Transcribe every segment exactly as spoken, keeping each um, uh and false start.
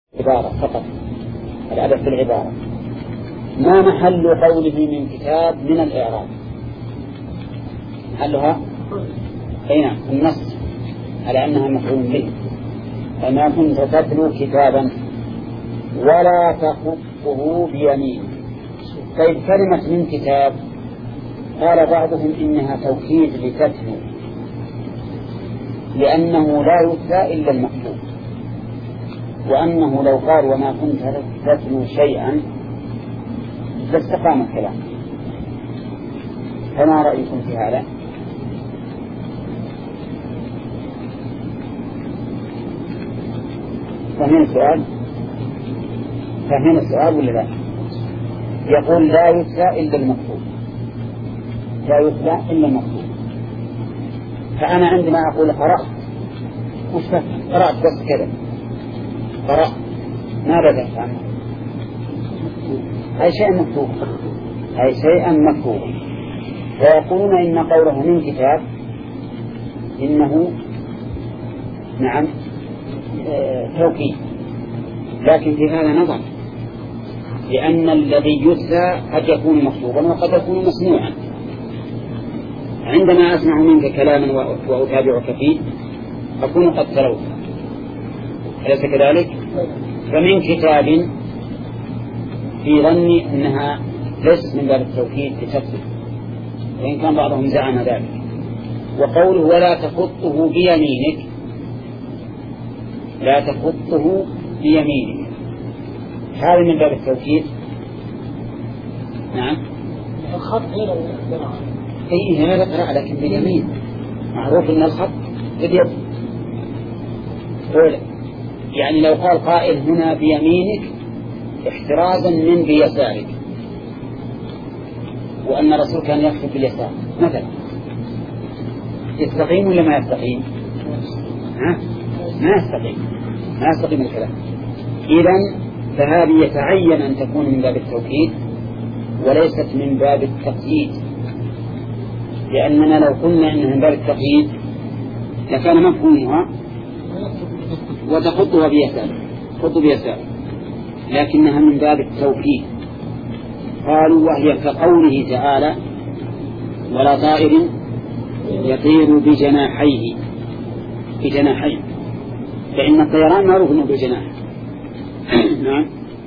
عبارة فقط، الأدب في العبارة. ما محل قوله من كتاب من الإعراب؟ محلها أين؟ النص على أنها مفعول به. فما كنت تتلو كتابا ولا تخطه بيمين. طيب كلمة من كتاب قال بعضهم إنها توكيد لتتلو، لأنه لا يتلى إلا المكتوب، وأنه لو قال وما كنت تتلو شيئا لاستقام الكلام. فما رأيكم في هذا؟ فهمين السؤال؟ فهمين السؤال ولا لا؟ يقول لا يتلى إلا المكتوب، لا يتلى إلا المكتوب. فأنا عندما أقول قرأت مش فهم، قرأت بس كذا، قرأت ماذا تفهم؟ أي شيء مكتوب، أي شيء مكتوب. ويقولون إن قوله من كتاب إنه نعم توكيد، لكن في هذا نظر، لأن الذي يتلى قد يكون مكتوبا وقد يكون مسموعا. عندما أسمع منك كلاما وأتابعك فيه أكون قد تلوت، أليس كذلك؟ فمن كتاب في ظني أنها ليس من باب التوكيد لتفصيل، وإن كان بعضهم زعم ذلك. وقوله ولا تخطه بيمينك، لا تخطه بيمينك، هذا من باب التوكيد. نعم الخط غير القراءة. اي هذا قراءة لكن باليمين، معروف ان الخط باليد. يعني لو قال قائل هنا بيمينك احترازا من بيسارك، وأن الرسول كان يكتب باليسار مثلا، يستقيم ولا ما يستقيم؟ ها؟ ما يستقيم، ما يستقيم الكلام. إذن فهذه يتعين أن تكون من باب التوكيد وليست من باب التقييد، لأننا لو قلنا إنها من باب التقييد لكان مفهومها وتخطها بيسار، خط بيسار، لكنها من باب التوكيد. قالوا وهي كقوله تعالى ولا طائر يطير بجناحيه، بجناحيه، فإن الطيران معروف أنه بجناح. نعم.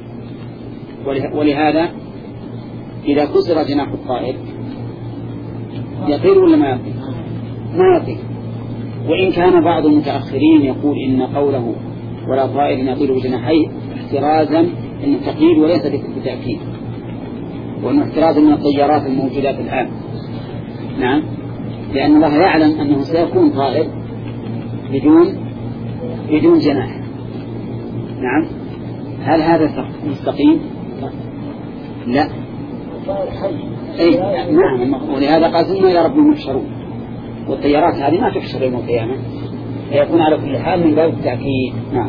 ولهذا إذا كسر جناح الطائر يطير ولا ما يطير؟ ما يطير. وإن كان بعض المتأخرين يقول إن قوله ولا طائر يطير بجناحيه احترازا من التقييد وليس بتأكيد، وأنه احتراز من الطيارات الموجودات الآن. نعم، لأن الله يعلم أنه سيكون طائر بدون بدون جناح. نعم. هل هذا مستقيم؟ لا. أي نعم. ولهذا قاسمنا يا رب المحشرون، والطيارات هذه ما تحشر يوم القيامة، فيكون على كل حال من باب التأكيد. نعم.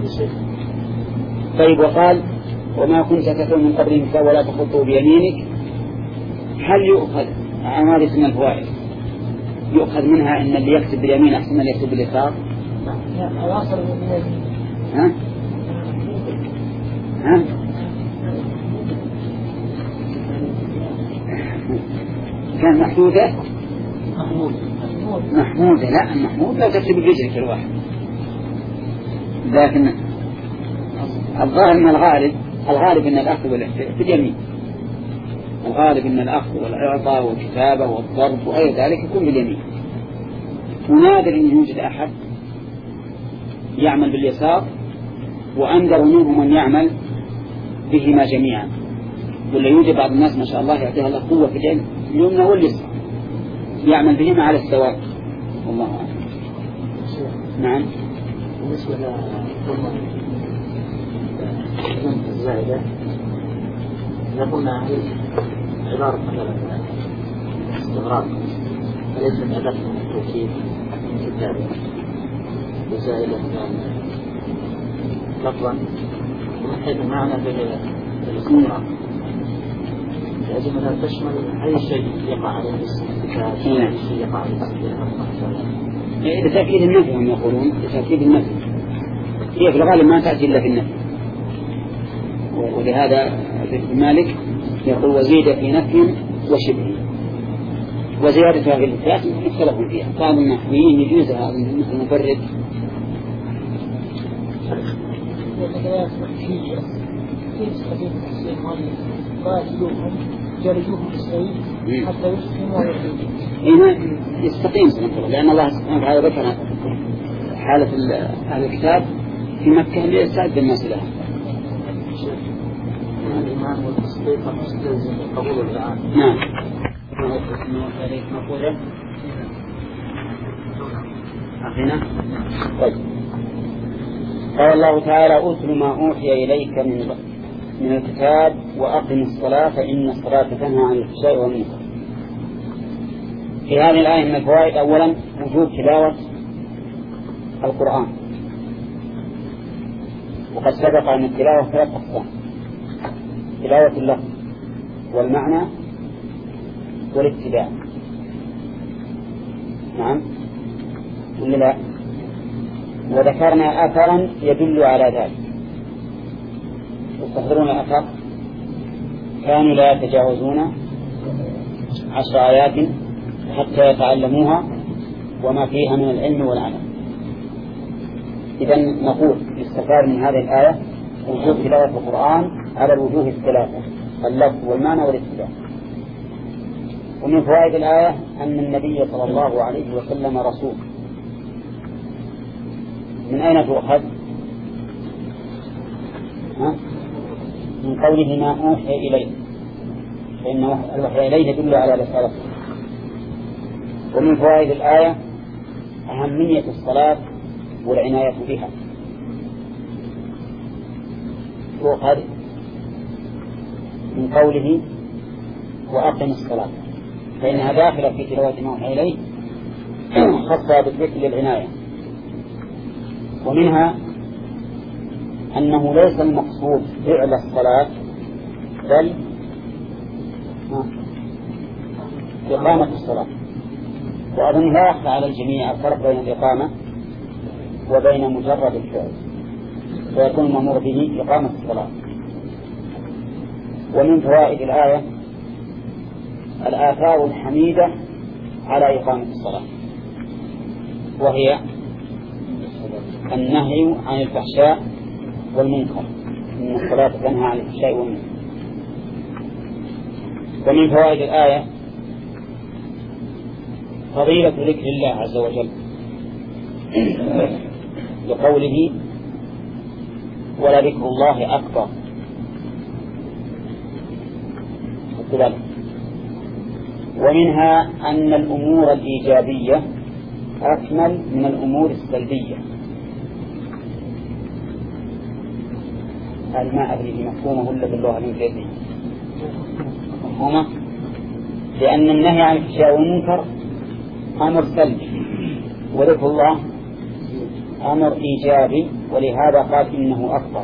طيب وقال وما كنت تتلو من قبل كتاب ولا تخطه بيمينك، هل يؤخذ عمالة من الفوائد يؤخذ منها أن اللي يكتب باليمين أحسن من اللي يكتب باليسار؟ ها؟ ها؟ كان محدودة محمودة. لا محمود لا تكتب برجلك الواحد، لكن الظاهر من الغالب الغالب أن الأخذ والإعطاء باليمين، الغالب أن الأخذ والإعطاء والكتابة والضرب وغير ذلك يكون باليمين. ونادر أن يوجد أحد يعمل باليسار، وأندر منهم من يعمل بهما جميعا. ولا يوجد بعض الناس ما شاء الله يعطيها الله قوة في اليد اليمنى واليسرى، يعمل بهما على السواء، والله أعلم. نعم. بالنسبة للضمة الزائدة نقولنا عبارة مثلا استغراق، فليس أداة التوكيد من كتابه وزائدة لفظا من حيث المعنى بالاستغراق، لازم أن تشمل أي شيء يقع عليه الكتاب، أي شيء يقع عليه الكتاب. لتأكيد النفي هم يقولون، لتأكيد النفي هي في الغالب ما تأتي إلا في النفي. ولهذا ابن مالك يقول وزيد في نفي وشبه، وزيادتها في الإثبات اختلفوا فيها. بعض النحويين يجوزها مثل المفرد حتى يسلموا هنا يستقيم سنة، لأن الله سبحانه وتعالى ذكر حالة أهل الكتاب في مكة ليستعد بالناس لها. الإيمان والتصديق مستلزم قبول الآن. نعم. أخينا. طيب. قال الله تعالى أتل ما أوحي إليك من من الكتاب وأقم الصلاة فإن الصلاة تنهى عن الفحشاء والمنكر. في هذه الآية من الفوائد أولا وجوب تلاوة القرآن، وقد سبق أن التلاوة ثلاث أقسام: تلاوة اللفظ والمعنى والاتباع. نعم ولا لا؟ وذكرنا أثرا يدل على ذلك. تستحضرون الأثر؟ كانوا لا يتجاوزون عشر آيات حتى يتعلموها وما فيها من العلم والعمل. إذن نقول يستفاد من هذه الآية وجوب تلاوة القرآن على الوجوه الثلاثة: اللفظ والمعنى والاتباع. ومن فوائد الآية أن النبي صلى الله عليه وسلم رسول. من أين تؤخذ؟ من قوله ما أوحي إليه، فإن الوحي إليه يدل على رسالته. ومن فوائد الآية أهمية الصلاة والعناية بها. تؤخذ من قوله وأقم الصلاة، فإنها داخلة في تلاوة ما أوحي إليه خاصة بالذكر للعناية. ومنها أنه ليس المقصود فعل الصلاة بل إقامة الصلاة. وأظن لا يخفى على الجميع الفرق بين الإقامة وبين مجرد الفعل، ويكون المأمور به إقامة الصلاة. ومن فوائد الآية الآثار الحميدة على إقامة الصلاة، وهي النهي عن الفحشاء والمنكر، إن الصلاة تنهى عن الفحشاء والمنكر. ومن فوائد الآية فضيلة ذكر الله عز وجل لقوله ولذكر الله أكبر. ومنها أن الأمور الإيجابية أكمل من الأمور السلبية. هل ما أدري مفهومه ولا باللغة الإنجليزية؟ مفهومه؟ لأن النهي عن الفحشاء والمنكر أمر سلبي، وذكر الله أمر إيجابي، ولهذا قال إنه أكبر.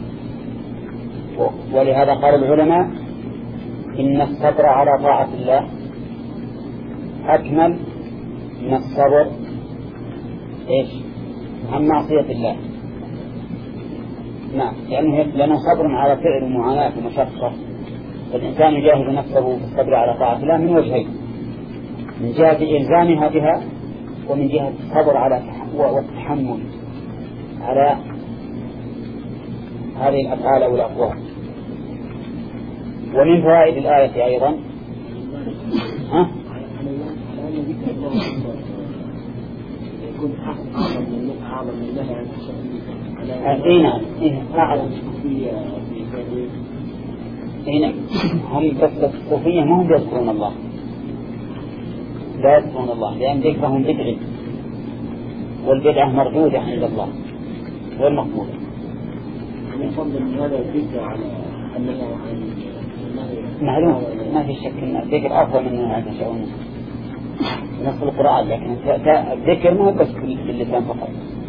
ولهذا قال العلماء إن الصبر على طاعة الله أكمل من الصبر إيش عن معصية الله. نعم، لأنه لأنه صبر على فعل معاناة ومشقة، فالإنسان يجاهد نفسه في الصبر على طاعة الله من وجهين: من جهة إلزامها بها، ومن جهة الصبر على والتحمل على هذه الأفعال والأقوال. ومن فوائد الآية أيضا ها؟ أين أعلم هنا هم بس الصوفية ما هم يذكرون الله، لا يذكرون الله، لأن ذكرهم بدعي، والبدعة مردودة عند الله غير مقبولة. معلوم ما في شك أن الذكر أفضل من هذا الشيء نص القرآن، لكن الذكر ما هو بس باللسان فقط.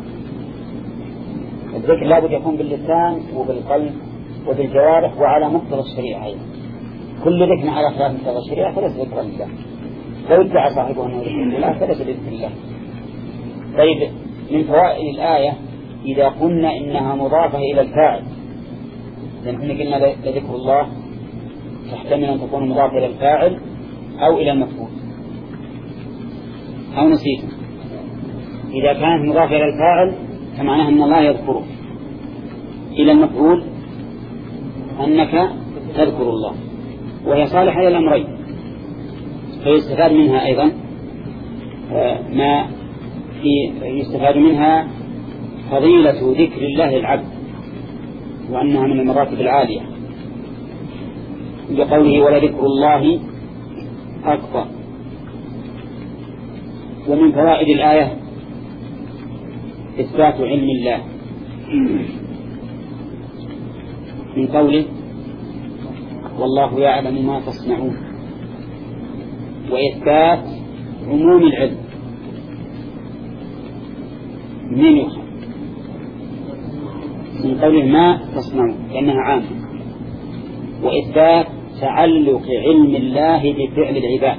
الذكر لابد يكون باللسان وبالقلب وبالجوارح وعلى مقتضى الشريعة أيضا. كل ذكر على خلاف مقتضى الشريعة فليس ذكر لله، لو ادعى صاحبه أنه ذكر لله فليس ذكر لله. طيب، من فوائد الآية إذا قلنا إنها مضافة إلى الفاعل لأن احنا قلنا لذكر الله تحتمل أن تكون مضافة إلى الفاعل أو إلى المفعول أو نسيته. إذا كانت مضافة إلى الفاعل فمعناها أن الله يذكره، إلى المفعول أنك تذكر الله، وهي صالحة إلى الأمرين. فيستفاد منها أيضا ما يستفاد منها فضيلة ذكر الله العبد، وأنها من المراتب العالية، بقوله ولذكر الله أكبر. ومن فوائد الآية إثبات علم الله من قوله والله يعلم ما تصنعون، وإثبات عموم العلم من يخرج من قوله ما تصنعون لأنها عامة، وإثبات تعلق علم الله بفعل العباد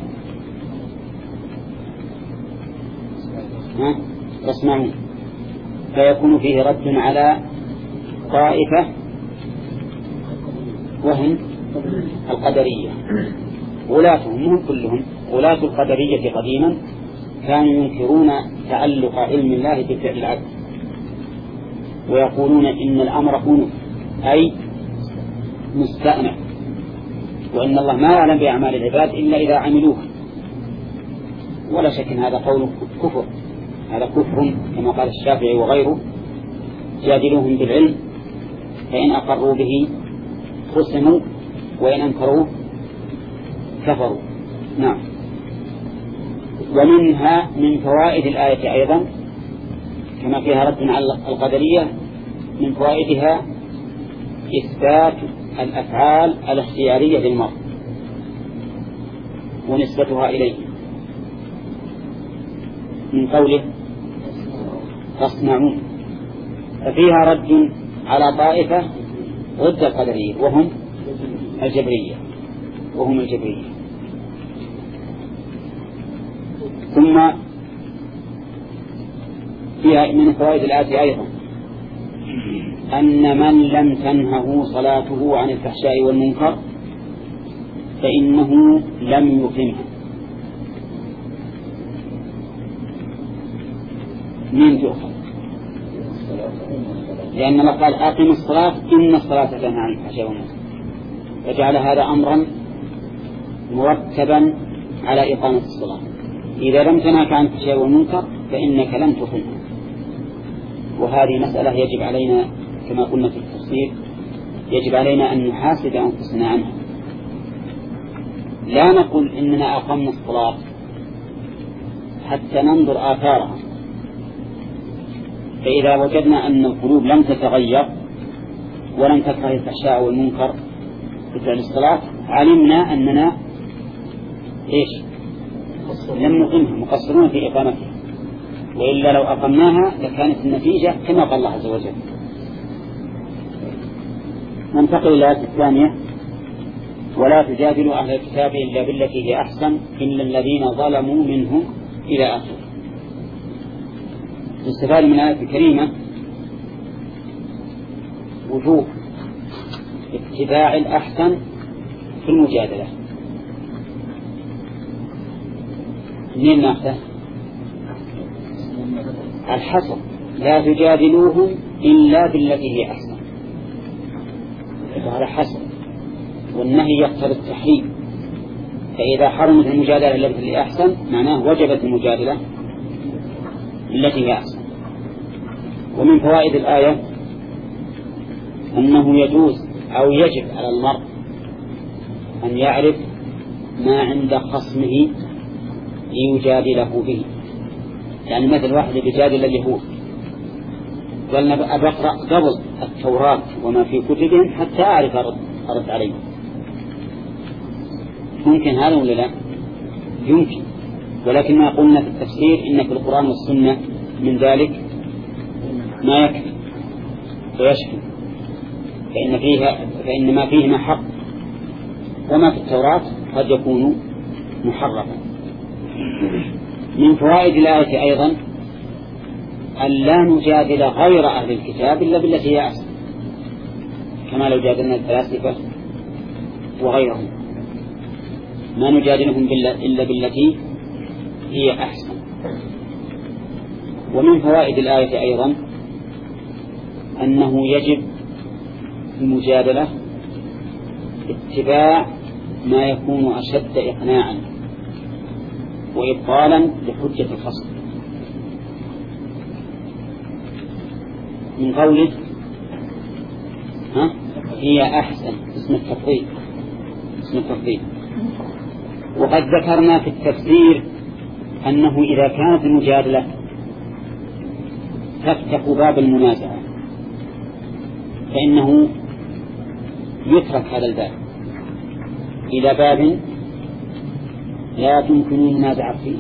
تصنعون، فيكون فيه رد على طائفة وهم القدرية. غلاتهم هم كلهم غلاة القدرية قديما كانوا ينكرون تعلق علم الله بفعل العبد، ويقولون إن الأمر أنف أي مستأنف، وإن الله ما يعلم بأعمال العباد إلا إذا عملوها. ولا شك أن هذا قول كفر، هذا كفر كما قال الشافعي وغيره جادلوهم بالعلم فإن أقروا به خصموا وإن أنكروه كفروا. نعم. ومنها من فوائد الآية أيضا كما فيها رد على القدرية، من فوائدها إثبات الأفعال الاختيارية للمرء ونسبتها إليه، من قوله تصنعون، ففيها رد على طائفة ضد القدرية وهم الجبرية وهم الجبرية. ثم فيها من فوائد الآية أيضا أن من لم تنهه صلاته عن الفحشاء والمنكر فإنه لم يقمها. من تؤخذ؟ لأن الله قال أقم الصلاة إن الصلاة تنهى عن الفحشاء والمنكر، وجعل هذا أمرا مرتبا على إقامة الصلاة. إذا لم تنهك عن الفحشاء والمنكر فإنك لم تقمها. وهذه مسألة يجب علينا كما قلنا في التفسير يجب علينا أن نحاسب أنفسنا عنها. لا نقول إننا أقمنا الصلاة حتى ننظر آثارها، فإذا وجدنا أن القلوب لم تتغير ولم تكره الفحشاء والمنكر بفعل الصلاة علمنا أننا إيش لم نقمها، مقصرون في إقامتها، وإلا لو أقمناها لكانت النتيجة كما قال الله عز وجل. ننتقل إلى الآية الثانية ولا تجادلوا أهل الكتاب إلا بالتي هي أحسن إلا الذين ظلموا منهم إلى آخره. استفاد من الآية الكريمة وجوب اتباع الأحسن في المجادلة. منين ناخذه؟ الحصر لا تجادلوهم إلا بالتي هي أحسن، هذا حصر، والنهي يقتضي التحريم، فإذا حرمت المجادلة التي هي أحسن معناه وجبت المجادلة التي هي أحسن. ومن فوائد الآية أنه يجوز أو يجب على المرء أن يعرف ما عند خصمه ليجادله به. يعني مثل واحد يجادل اليهود قال أبى أقرأ قبل التوراة وما في كتبهم حتى أعرف أرد, أرد عليه. ممكن هذا ولا لا؟ يمكن، ولكن ما قلنا في التفسير إن في القرآن والسنة من ذلك ما يكفي ويشفي، فإن, فيها فإن ما فيه حق، وما في التوراة قد يكون محرفا. من فوائد الآية أيضا أن لا نجادل غير أهل الكتاب إلا بالتي هي أحسن، كما لو جادلنا الفلاسفة وغيرهم، ما نجادلهم إلا بالتي هي أحسن. ومن فوائد الآية أيضا أنه يجب في المجادلة اتباع ما يكون أشد إقناعا وإبطالا لحجة الخصم، من قوله ها هي أحسن، اسم التفضيل اسم التفضيل. وقد ذكرنا في التفسير أنه إذا كانت المجادلة تفتح باب المنازعة فإنه يترك هذا الباب إلى باب لا تمكن المنازعة فيه.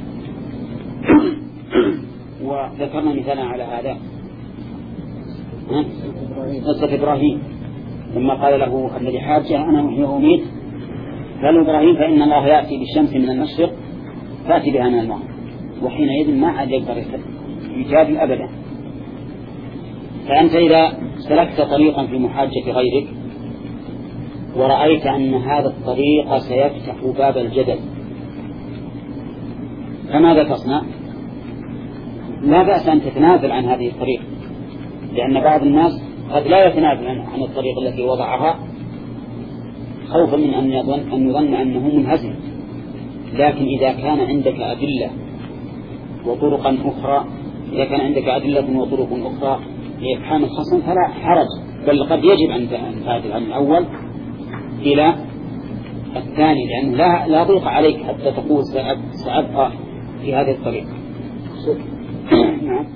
وذكرنا مثالا على هذا قصة إبراهيم لما قال له الذي حاجه أنا أحيي وأميت، قال إبراهيم فإن الله يأتي بالشمس من المشرق فأتي بها من المغرب، وحينئذ ما عاد يقدر يجادل أبدا. فأنت إذا سلكت طريقا في محاجة غيرك ورأيت أن هذا الطريق سيفتح باب الجدل فماذا تصنع؟ لا بأس أن تتنازل عن هذه الطريقة، لأن بعض الناس قد لا يتنازل عن الطريقة التي وضعها خوفا من أن يظن, أن يظن أنه منهزم. لكن إذا كان عندك أدلة وطرقا أخرى إذا كان عندك أدلة وطرق أخرى لإفحام الخصم فلا حرج، بل قد يجب أن تعدل عن الأول إلى الثاني، لأنه لا, لا ضيق عليك حتى تقول سأبقى في هذه الطريقة. نعم.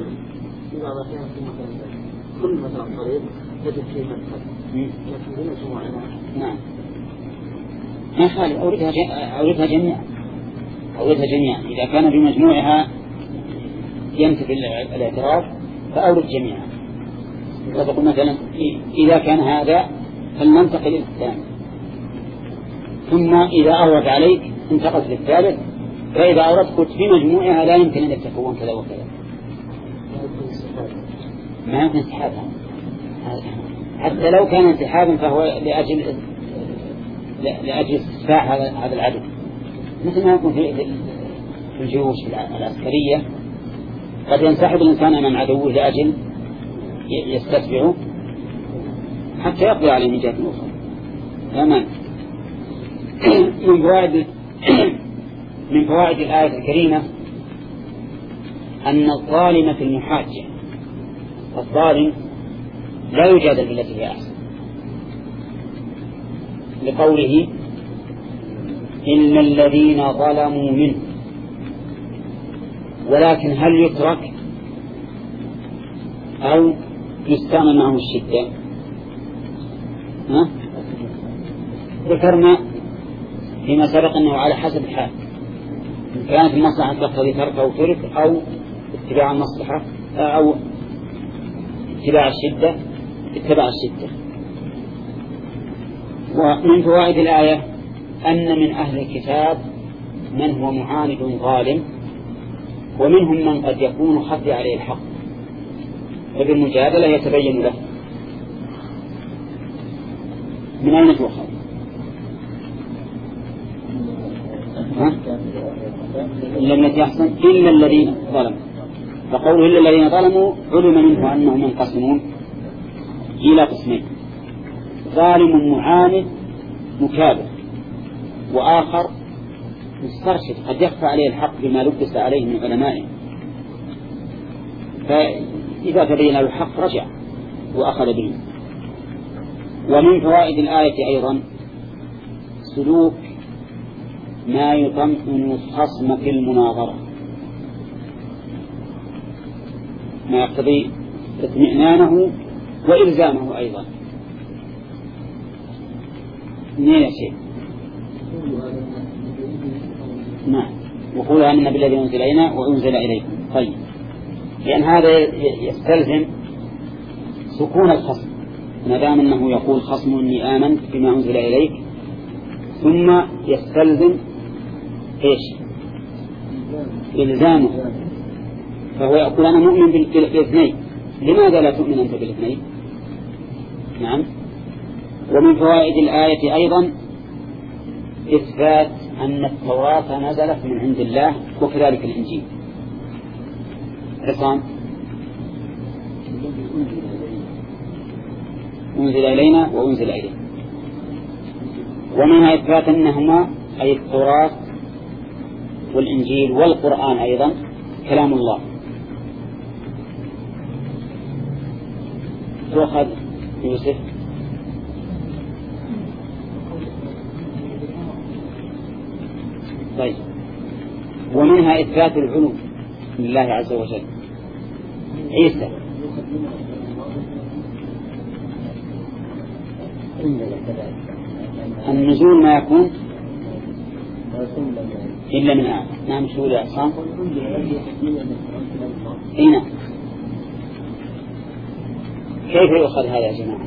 كل مثلا طريق تجد فيه مدخل لكن هنا جمعنا. نعم ما خالي أوردها أوردها جميعا أوردها جميعا إذا كان بمجموعها ينتفي الاعتراف فأورد جميعا. فتقول مثلا إذا كان هذا فلننتقل إلى الثاني، ثم إذا أورد عليك انتقلت للثالث، فإذا أوردت قلت في مجموعها لا يمكن أن يتكون كذا وكذا، ما يمكن انسحابها. حتى لو كان انسحابا فهو لأجل لأجل استدفاع هذا هذا العدد، مثل ما يكون في في الجيوش العسكرية قد ينسحب الإنسان أمام عدوه لأجل يستدفعه حتى يقضي عليه من جهة أخرى. تمام. من فوائد من فوائد الآية الكريمة أن الظالم في المحاجة، الظالم لا يجادل بالتي هي أحسن، لقوله إن الذين ظلموا منه. ولكن هل يترك أو يستعمل معه الشدة؟ ها؟ ذكرنا فيما سبق أنه على حسب الحال، إن كانت المصلحة تقتضي ترك أو ترك أو اتباع المصلحة أو اتباع الشدة اتباع الشدة. ومن فوائد الآية أن من أهل الكتاب من هو معاند ظالم، ومنهم من قد يكون خفي عليه الحق فبالمجادلة يتبين له. من أين تؤخذ؟ إلا التي أحسن إلا الذين ظلموا، فقوله إلا الذين ظلموا علم منه أنهم منقسمون إلى قسمين: ظالم معاند مكابر، وآخر مسترشد قد يخفى عليه الحق بما لبس عليه من علمائه، فإذا تبين له الحق رجع وأخذ به. ومن فوائد الآية أيضا سلوك ما يطمئن الخصم في المناظرة، ما يقتضي اطمئنانه وإلزامه أيضا. نية شيء نعم، وقولوا آمنا بالذي أنزل إلينا وأنزل إليكم. طيب، لأن هذا يستلزم سكون الخصم، ما دام أنه يقول خصم إني آمنت بما أنزل إليك، ثم يستلزم إيش؟ إلزامه، فهو يقول أنا مؤمن بالاثنين. لماذا لا تؤمن أنت بالاثنين؟ نعم، ومن فوائد الآية أيضا إثبات أن التوراة نزلت من عند الله وكذلك الإنجيل. عصام أنزل إلينا وأنزل إلينا. ومنها إثبات أنهما أي التوراة والإنجيل والقرآن أيضا كلام الله. تؤخذ يوسف طيب. ومنها إثبات العلو لله عز وجل. عيسى النزول ما يكون إلا من أعلى. نعم شو يا عصام؟ هنا كيف يؤخذ هذا يا جماعة؟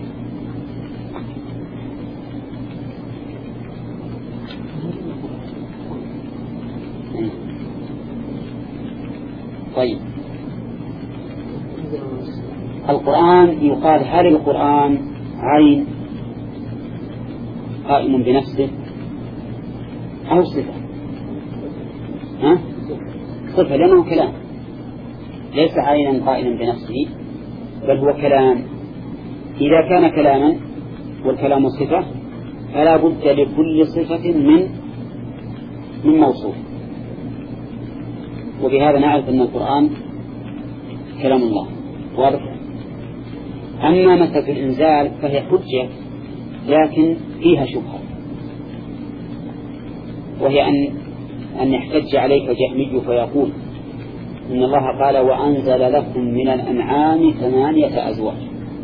طيب القرآن يقال هل القرآن عين قائم بنفسه أو صفة؟ ها؟ صفة لأنه كلام ليس عينا قائما بنفسه بل هو كلام. إذا كان كلاما والكلام صفة فلا بد لكل صفة من من موصوف. وبهذا نعرف أن القرآن كلام الله واضح. أما مسألة الإنزال فهي حجة لكن فيها شبهة، وهي أن أن يحتج عليك جهمي فيقول إن الله قال وأنزل لكم من الأنعام ثمانية أزواج.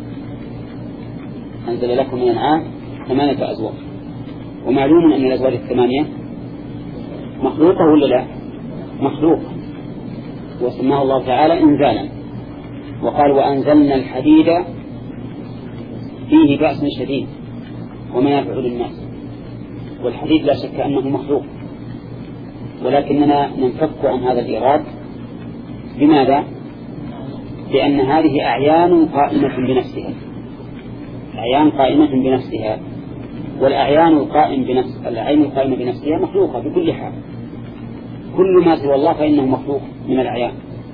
أنزل لكم من الأنعام ثمانية أزواج، ومعلوم أن الأزواج الثمانية مخلوقة ولا لا؟ مخلوقة، وسماه الله تعالى إنزالا، وقال وأنزلنا الحديد فيه بأس شديد ومنافع للناس. والحديد لا شك أنه مخلوق، ولكننا ننفك عن هذا الإيراد. لماذا؟ لأن هذه أعيان قائمة بنفسها، أعيان قائمة بنفسها، والأعيان القائم بنفس العين القائمة بنفسها مخلوقة بكل حال. كل ما سوى الله فإنه مخلوق من الأعيان،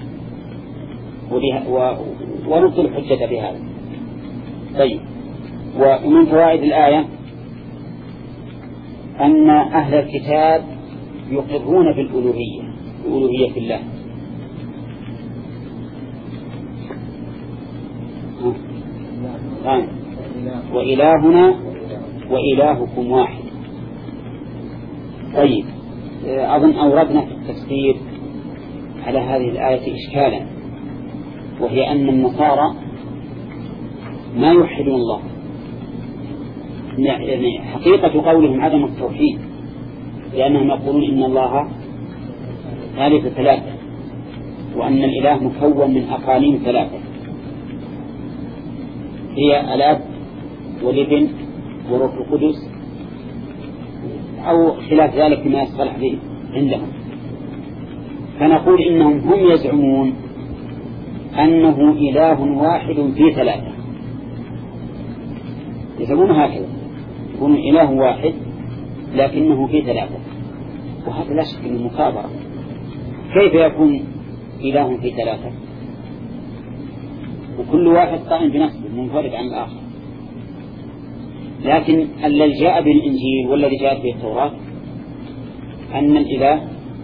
ونبطل الحجة بهذا. طيب. ومن فوائد الآية أن أهل الكتاب يقرون بالألوهية، بألوهية الله. وإلهنا وإلهكم واحد. طيب. أظن أوردنا في التفسير على هذه الآية إشكالا، وهي أن النصارى ما يوحدون الله. يعني حقيقة قولهم عدم التوحيد، لأنهم يقولون إن الله ثالث ثلاثة، وأن الإله مكون من أقانيم ثلاثة هي الأب والابن وروح القدس، أو خلاف ذلك ما يصطلح به عندهم. فنقول إنهم هم يزعمون أنه إله واحد في ثلاثة، يزعمون هكذا، يكون إله واحد لكنه في ثلاثة، وهذا لا شك من مكابرة. كيف يكون إله في ثلاثة وكل واحد قائم بنفسه منفرد عن الآخر؟ لكن الذي جاء بالإنجيل والذي جاء به التوراة أن الإله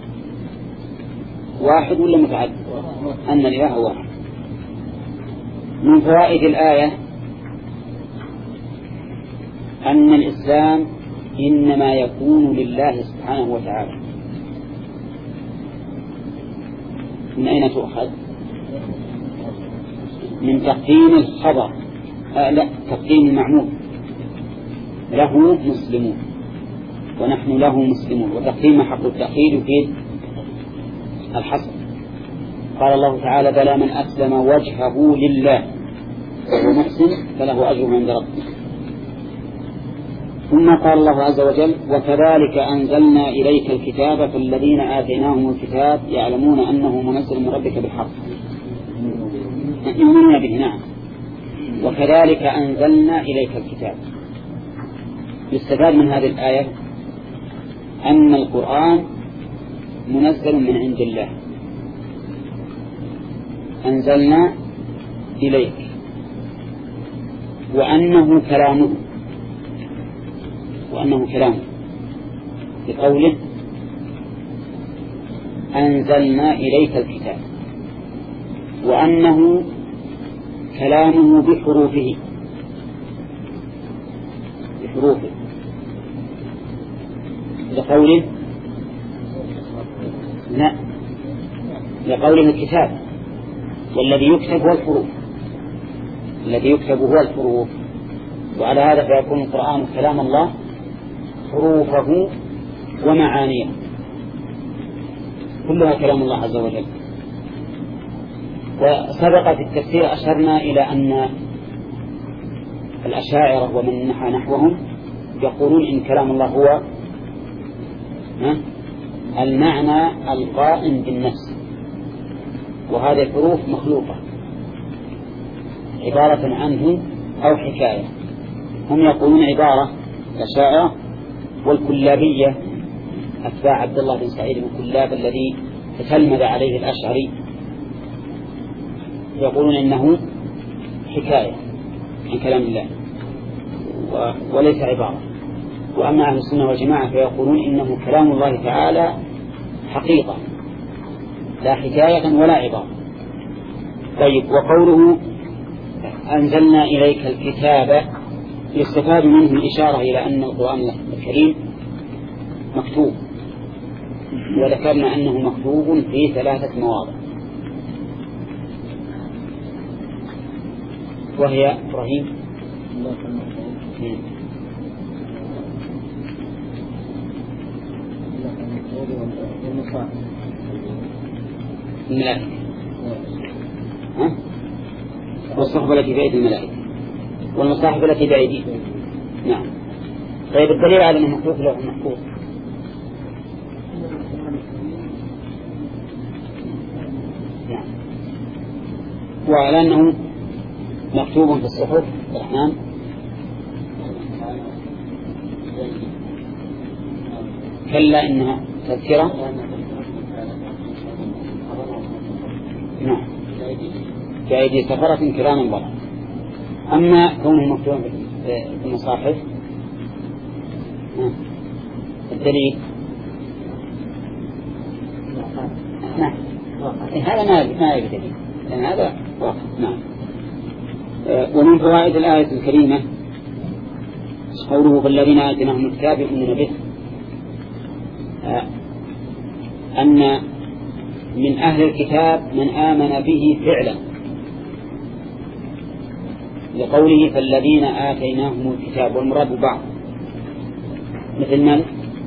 واحد ولا متعدد؟ أن الإله واحد. من فوائد الآية أن الإسلام إنما يكون لله سبحانه وتعالى. من أين تؤخذ؟ من تقديم الخبر، آه لا تقديم المعمول. له مسلمون ونحن له مسلمون، وتقديم حق التأخير يفيد الحصر. قال الله تعالى بلى من أسلم وجهه لله وهو محسن فله أجره عند ربه. ثم قال الله عز وجل وكذلك أنزلنا إليك الكتاب فالذين آتيناهم الكتاب يعلمون أنه منزل من ربك بالحق يؤمنون به. نعم. وكذلك أنزلنا إليك الكتاب، يستفاد من هذه الآية أن القرآن منزل من عند الله، أنزلنا إليك، وأنه كلامه وأنه كلامه بقوله أنزلنا إليك الكتاب، وأنه كلامه بحروفه بحروفه لقوله لا لقوله الكتاب، والذي يكتب هو الحروف الذي يكتب هو الحروف. وعلى هذا فيكون القرآن كلام الله حروفه ومعانيه كلها كلام الله عز وجل. وسبق في التفسير أشرنا إلى أن الأشاعرة ومن نحى نحوهم يقولون إن كلام الله هو المعنى القائم بالنفس، وهذه الحروف مخلوقة عبارة عنه أو حكاية. هم يقولون عبارة الأشاعرة، والكلابية أتباع عبد الله بن سعيد بن كلاب الذي تتلمذ عليه الأشعري يقولون إنه حكاية عن كلام الله وليس عبارة. وأما أهل السنة والجماعة فيقولون إنه كلام الله تعالى حقيقة لا حكاية ولا عبارة. طيب، وقوله أنزلنا إليك الكتاب يستفاد منه الإشارة إلى أن القرآن الكريم مكتوب، وذكرنا أنه مكتوب في ثلاثة مواضع، وهي إبراهيم الملائكة والصحبة التي بأيدي الملائكة والمصاحف التي بأيدي. نعم. طيب، الدليل على أنه مخلوق له محفوظ نعم، وعلى أنه مكتوب في الصحف الرحمن كلا إنها تذكرة نعم بأيدي سفرة كراما بررة. أما كونه مكتوب في المصاحف الدليل نعم هذا ما ما يدليل لأن هذا واقع. نعم. ومن فوائد الآية الكريمة قوله فالذين آتيناهم الكتاب يؤمنون به، أن من أهل الكتاب من آمن به فعلا، لقوله فالذين آتيناهم الكتاب، والمراد بعض مثل من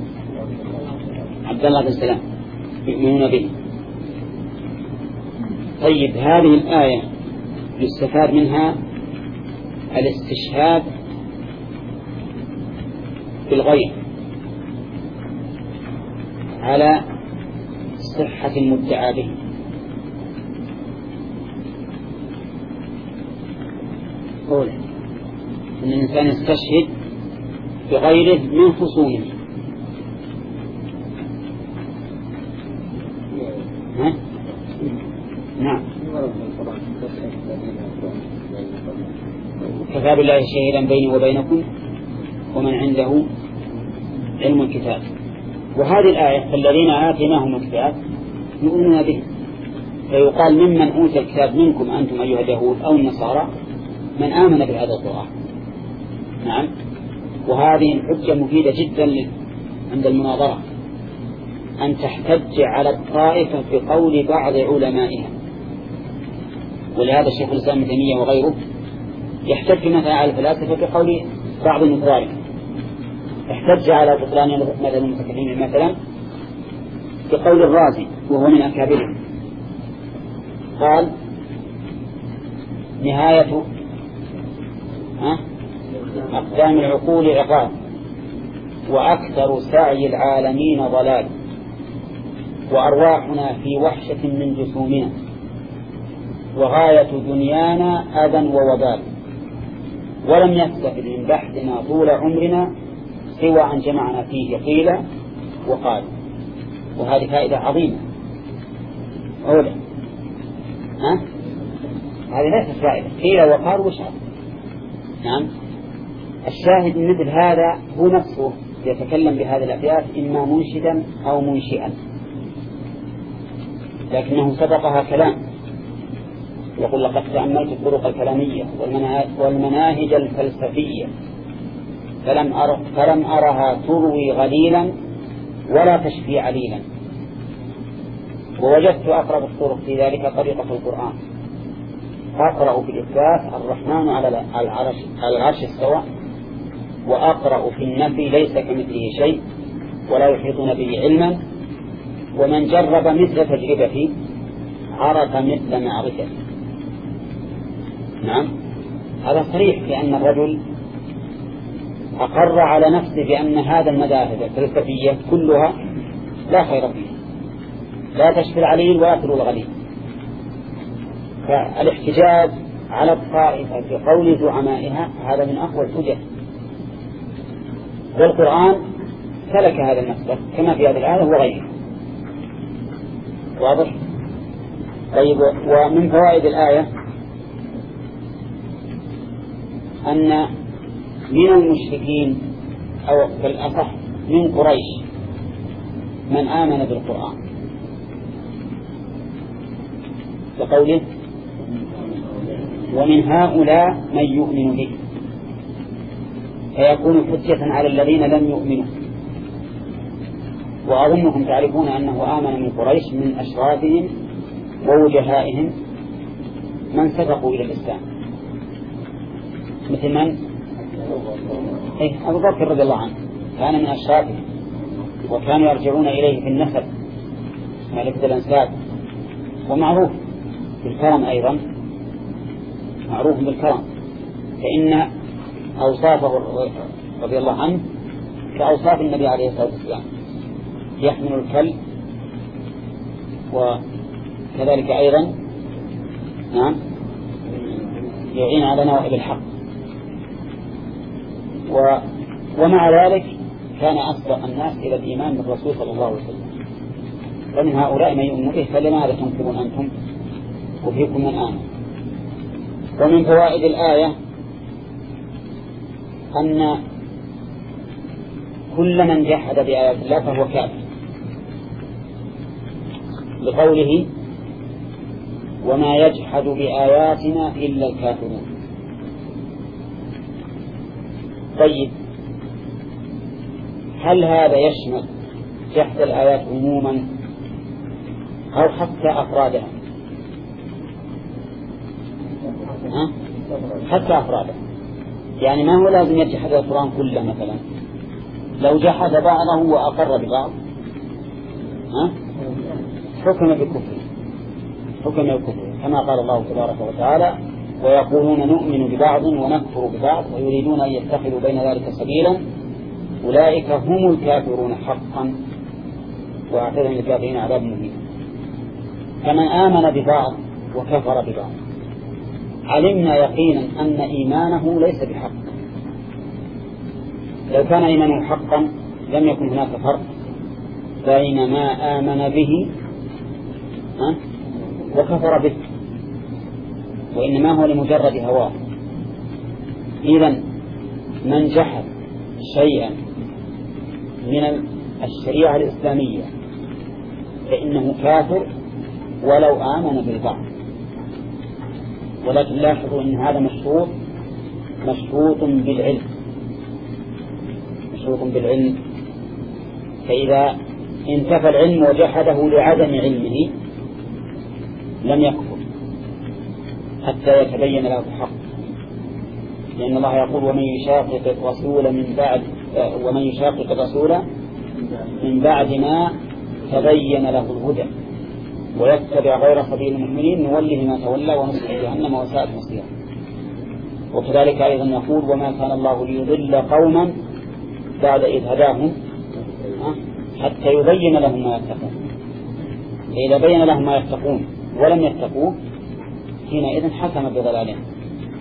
عبد الله بن سلام يؤمنون به. طيب، هذه الآية يستفاد منها الاستشهاد بالغيب على صحة المدعى به، قوله أن الإنسان يستشهد بغيره من خصومه. ها؟ نعم. كفى بالله شهيدا بيني وبينكم ومن عنده علم الكتاب. وهذه الآية فالذين آتيناهم الكتاب يؤمنون به، فيقال ممن أوتي الكتاب منكم أنتم أيها اليهود أو النصارى من آمن بهذا القرآن. نعم. وهذه الحجة مفيدة جدا عند المناظرة، أن تحتج على الطائفة بقول بعض علمائها. ولهذا الشيخ الإسلام ابن تيمية وغيره يحتج مثلا على الفلاسفة بقول بعض النظارهم، احتج على بطلان مثل المتكلمين مثلا بقول الرازي وهو من أكابرهم، قال نهاية أقدام العقول عقاب، وأكثر سعي العالمين ضلال، وأرواحنا في وحشة من جسومنا، وغاية دنيانا أذى ووبال، ولم يستفد من بحثنا طول عمرنا سوى أن جمعنا فيه قيل وقال، وهذه فائدة عظيمة. أولا ها؟ هذه ليست فائدة، قيل وقال وشعر. نعم. الشاهد من مثل هذا هو نفسه يتكلم بهذه الأبيات إما منشدا أو منشئا، لكنه سبقها كلام، يقول لقد تأملت الطرق الكلامية والمناهج الفلسفية فلم, أر فلم أرها تروي غليلا ولا تشفي عليلا، ووجدت أقرب الطرق في ذلك طريقة القرآن. أقرأ في الإثبات الرحمن على العرش, على العرش استوى، وأقرأ في النفي ليس كمثله شيء ولا يحيطون به علما، ومن جرب مثل تجربتي عرف مثل معرفتي. نعم. هذا صريح في أن الرجل أقر على نفسه بأن هذا المذاهب الفلسفية كلها لا خير فيها، لا تشفي العليل ولا تروي الغليل. فالاحتجاج على الطائفة في قول زعمائها هذا من أقوى الحجج، والقرآن سلك هذا المسلك كما في هذه الآية وغيره. واضح؟ طيب. ومن فوائد الآية أن من المشركين أو بالأصح من قريش من آمن بالقرآن، بقوله ومن هؤلاء من يؤمن به، فيكون حجة على الذين لم يؤمنوا. وأظنكم تعرفون أنه آمن من قريش من أشرافهم ووجهائهم من سبقوا إلى الإسلام، مثل من؟ إيه أبو بكر رضي الله عنه كان من أشرافهم، وكانوا يرجعون إليه في النسب مالك الأنساب، ومعروف بالكرم أيضا، معروف بالكرم، فإن أوصافه رضي الله عنه كأوصاف النبي عليه الصلاة والسلام، يحمل الكلب وكذلك أيضا نعم يعين على نوائب الحق. و ومع ذلك كان أسبق الناس إلى الإيمان بالرسول صلى الله عليه وسلم. ومن هؤلاء من يؤمن به، فلماذا تنكرون أنتم وفيكم من آمن؟ ومن فوائد الآية أن كل من جحد بآيات الله فهو كافر، لقوله وما يجحد بآياتنا إلا الكافرون. طيب، هل هذا يشمل جحد الآيات عموما أو حتى أفرادها؟ ها؟ حتى أفرادها، يعني ما هو لازم يجحد القرآن كله. مثلا لو جحد بعضه وأقر ببعض ها؟ حكم بالكفر، حكم بالكفر كما قال الله تبارك وتعالى ويقولون نؤمن ببعض ونكفر ببعض ويريدون أن يتخذوا بين ذلك سبيلا أولئك هم الكافرون حقا وأعتذر للكافرين عذاب مهين. فمن آمن ببعض وكفر ببعض علمنا يقينا أن إيمانه ليس بحق. لو كان إيمانه حقا لم يكن هناك فرق بين ما آمن به وكفر به، وإنما هو لمجرد هواه. إذن من جحد شيئا من الشريعة الإسلامية فإنه كافر ولو آمن بالبعض. ولكن لاحظوا أن هذا مشروط مشروط بالعلم، مشروط بالعلم. فإذا انتفى العلم وجحده لعدم علمه لم يكفر حتى يتبين له الحق، لأن الله يقول ومن يشاقق الرسول من بعد ومن يشاقق الرسول من بعد ما تبين له الهدى ويتبع غير سبيل المؤمنين نوله ما تولى ونصله جهنم وساءت مصيرا. وكذلك أيضا يقول وما كان الله ليضل قوما بعد إذ هداهم حتى يبين لهم ما يتقون. فإذا بين لهم ما يتقون ولم يتقوه حينئذ حكم بضلالهم.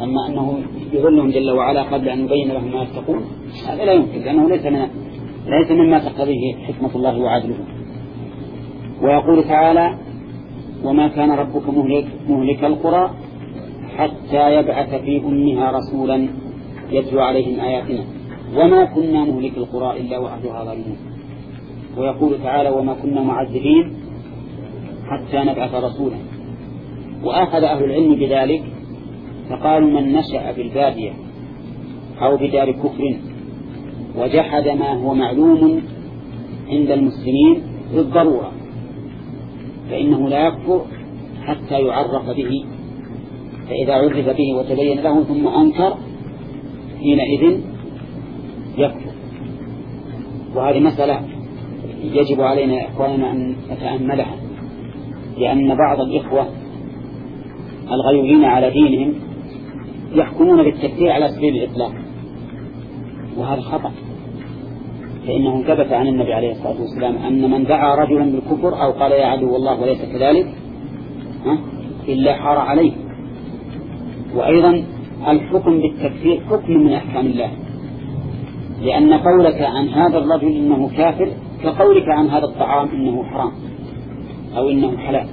أما أنه يظلهم جل وعلا قبل أن يبين لهم ما يتقون هذا لا يمكن، لأنه ليس من ليس مما تقتضيه حكمة الله وعدله. ويقول تعالى وما كان ربك مهلك, مهلك القرى حتى يبعث في أمها رسولا يتلو عليهم آياتنا وما كنا مهلك القرى إلا وأهلها ظالمون. ويقول تعالى وما كنا معذبين حتى نبعث رسولا. وأخذ أهل العلم بذلك فقالوا من نشأ بالبادية أو بدار كفر وجحد ما هو معلوم عند المسلمين بالضرورة فإنه لا يكفر حتى يعرف به، فإذا عرف به وتبين له ثم أنكر حينئذ يكفر. وهذه مسألة يجب علينا يا إخواننا أن نتأملها، لأن بعض الإخوة الغيورين على دينهم يحكمون بالتكفير على سبيل الإطلاق، وهذا خطأ، فإنه ثبت عن النبي عليه الصلاة والسلام أن من دعا رجلا بالكفر أو قال يا عدو الله وليس كذلك إلا حار عليه. وأيضا الحكم بالتكفير حكم من أحكام الله، لأن قولك عن هذا الرجل إنه كافر كقولك عن هذا الطعام إنه حرام أو إنه حلال.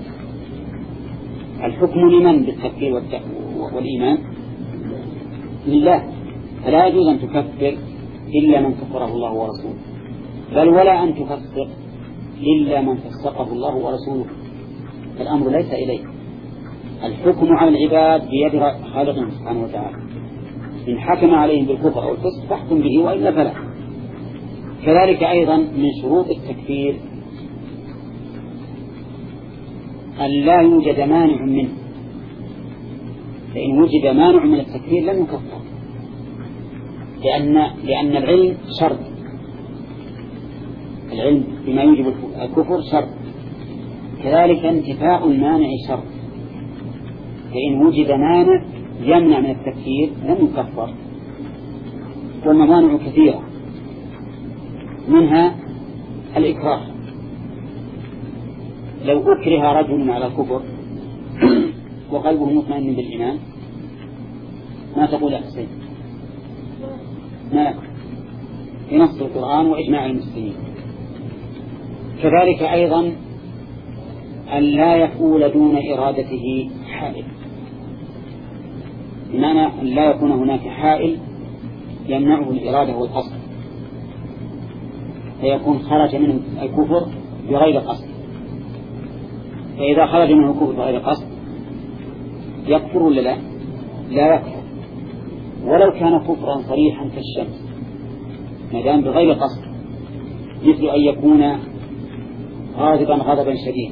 الحكم لمن بالتكفير والإيمان؟ لله، فلا يجوز أن تكفر إلا من كفره الله ورسوله، بل ولا أن تفسق إلا من فسقه الله ورسوله. الأمر ليس إليه، الحكم على العباد بيد خالقهم سبحانه وتعالى، إن حكم عليهم بالكفر أو الفسق فاحكم به وإلا فلا. كذلك أيضا من شروط التكفير أن لا يوجد مانع منه، فإن وجد مانع من التكفير لم يكفر، لأن لأن العلم شرط، العلم بما يوجب الكفر شرط، كذلك انتفاء المانع شرط، فإن وجد مانع يمنع من التكفير لم يكفر. والموانع كثيرة، منها الإكراه. لو أكره رجل على الكفر وقلبه مطمئن بالإيمان ما تقول يا حسين؟ ما في نص القرآن وإجماع المسلمين. كذلك أيضا أن لا يفعل دون إرادته حائل، بمعنى أن لا يكون هناك حائل يمنعه الإرادة والقصد، فيكون خرج منه الكفر بغير قصد. فإذا خرج منه الكفر بغير قصد يكفر ولا لا؟ لا يكفر، ولو كان كفرا صريحا كالشمس ما دام بغير قصد، مثل أن يكون غاضبا غضبا شديدا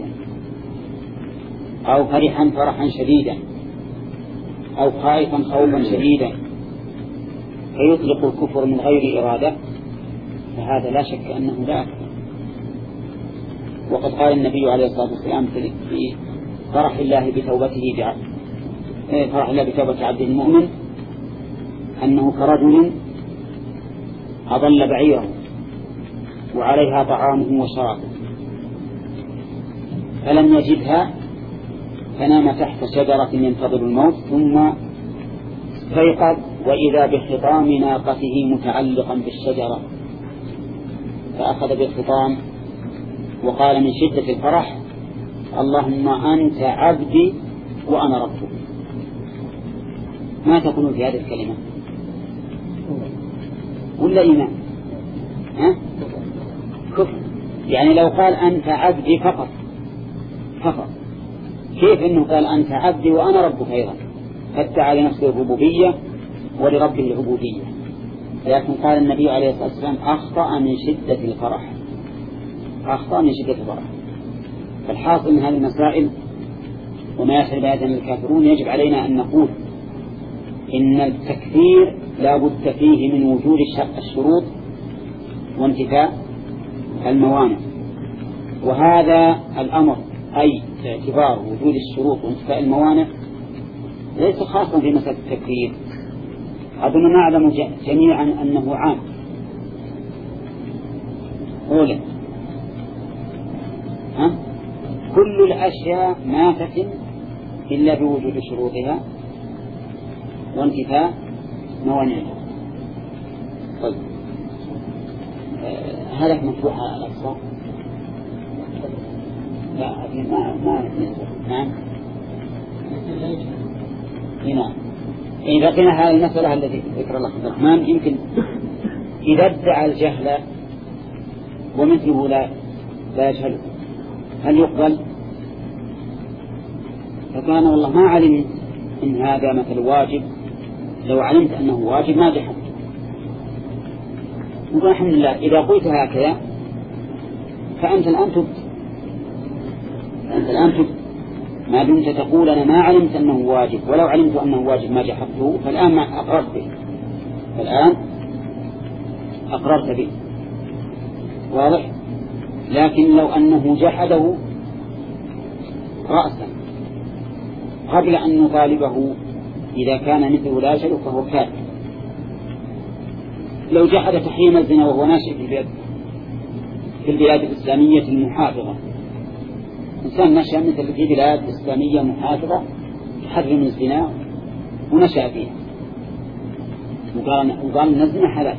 أو فرحا فرحا شديدا أو خائفا خوفا شديدا فيطلق الكفر من غير إرادة، فهذا لا شك أنه لا يكفر. وقد قال النبي عليه الصلاة والسلام في فرح الله بتوبته بعبد فرح الله بتوبة عبد المؤمن أنه كرجل أضل بعيره وعليها طعامه وشرابه فلم يجدها فنام تحت شجرة ينتظر الموت ثم استيقظ وإذا بخطام ناقته متعلقا بالشجرة فأخذ بالخطام وقال من شدة الفرح اللهم أنت عبدي وأنا ربك. ما تقولون في هذه الكلمة؟ ولا إيمان؟ ها؟ كفر. يعني لو قال أنت عبدي فقط فقط، كيف إنه قال أنت عبدي وأنا ربك أيضا؟ فادعى لنفسه الربوبية ولربه العبودية، لكن قال النبي عليه الصلاة والسلام أخطأ من شدة الفرح، أخطأ من شدة الفرح. فالحاصل من هذه المسائل وما يحصل بهذا الكافرون يجب علينا أن نقول إن التكفير لا بد فيه من وجود الشروط وانتفاء الموانع، وهذا الأمر أي اعتبار وجود الشروط وانتفاء الموانع ليس خاصا في مسألة التكفير، أظن نعلم جميعا أنه عام. أولا ها؟ كل الأشياء ما تتم إلا بوجود شروطها وانتفاء موانعها. طيب آه هذا مفتوح الأبصار؟ لا ما ما نعم هنا. إذا قلنا هذه المسألة التي ذكر الله عبد الرحمن يمكن إذا ادعى الجهل ومثله لا لا يجهله هل يقبل؟ فكان والله ما علم إن هذا مثل واجب، لو علمت أنه واجب ما جحد. نقول الحمد لله إذا قلت هكذا فأنت الآن تبت، أنت الآن تبت ما دمت تقول أنا ما علمت أنه واجب، ولو علمت أنه واجب ما جحدته، فالآن ما أقررت به، فالآن أقررت به، واضح؟ لكن لو أنه جحده رأسا قبل أن نطالبه إذا كان مثله لا يجهل فهو كافر. لو جحد تحريم الزنا وهو ناشئ في البلاد في البلاد الإسلامية المحافظة، إنسان نشأ مثل في بلاد إسلامية محافظة تحرم الزنا ونشأ فيها وقال أن الزنا حلال،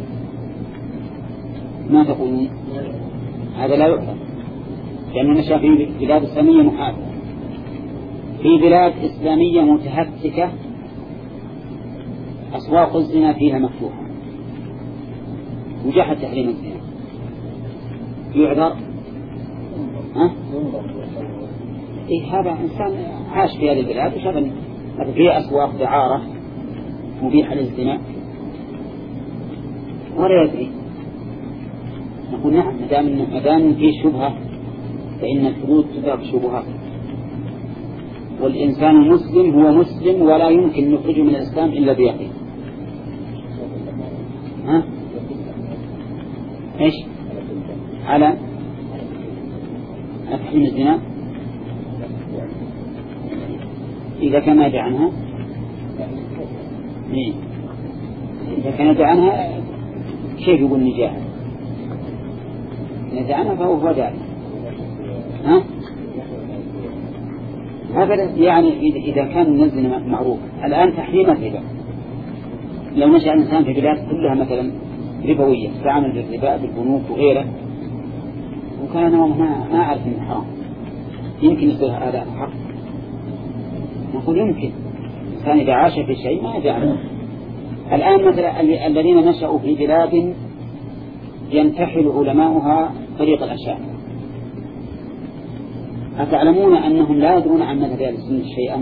ما تقولون؟ هذا لا يعلم، لأنه نشأ في بلاد إسلامية محافظة. في بلاد إسلامية متهتكة أسواق الزنا فيها مفتوحة وجحد تحريم الزنا، يعذر؟ ها؟ إيه هذا إنسان عاش في هذه البلاد وشغل في أسواق دعارة مبيحة للزنا ولا يدري. نقول نعم ما دام في شبهة فإن الحدود تدرك شبهات، والإنسان المسلم هو مسلم ولا يمكن نخرجه من الإسلام إلا بيقين. ها؟ إيش؟ على تحريم الزنا إذا كان يدعى عنها، إذا كان يدعى عنها كيف يقول نجاح؟ إذا يدعى عنها فهو هو داعي. ها؟ هكذا يعني إذا كان الزنا معروف. الآن تحريم الربا، لو نشأ الإنسان في بلاد كلها مثلا ربوية تعمل بالربا بالبنوك وغيره وكان ما ما أعرف إنه حرام، يمكن يصير هذا حق؟ نقول يمكن، كان إذا عاش في شيء ما جعله. الآن مثلا الذين نشأوا في بلاد ينتحل علماؤها طريق الأشياء، أتعلمون أنهم لا يدرون عن مذهب أهل السنة شيئا؟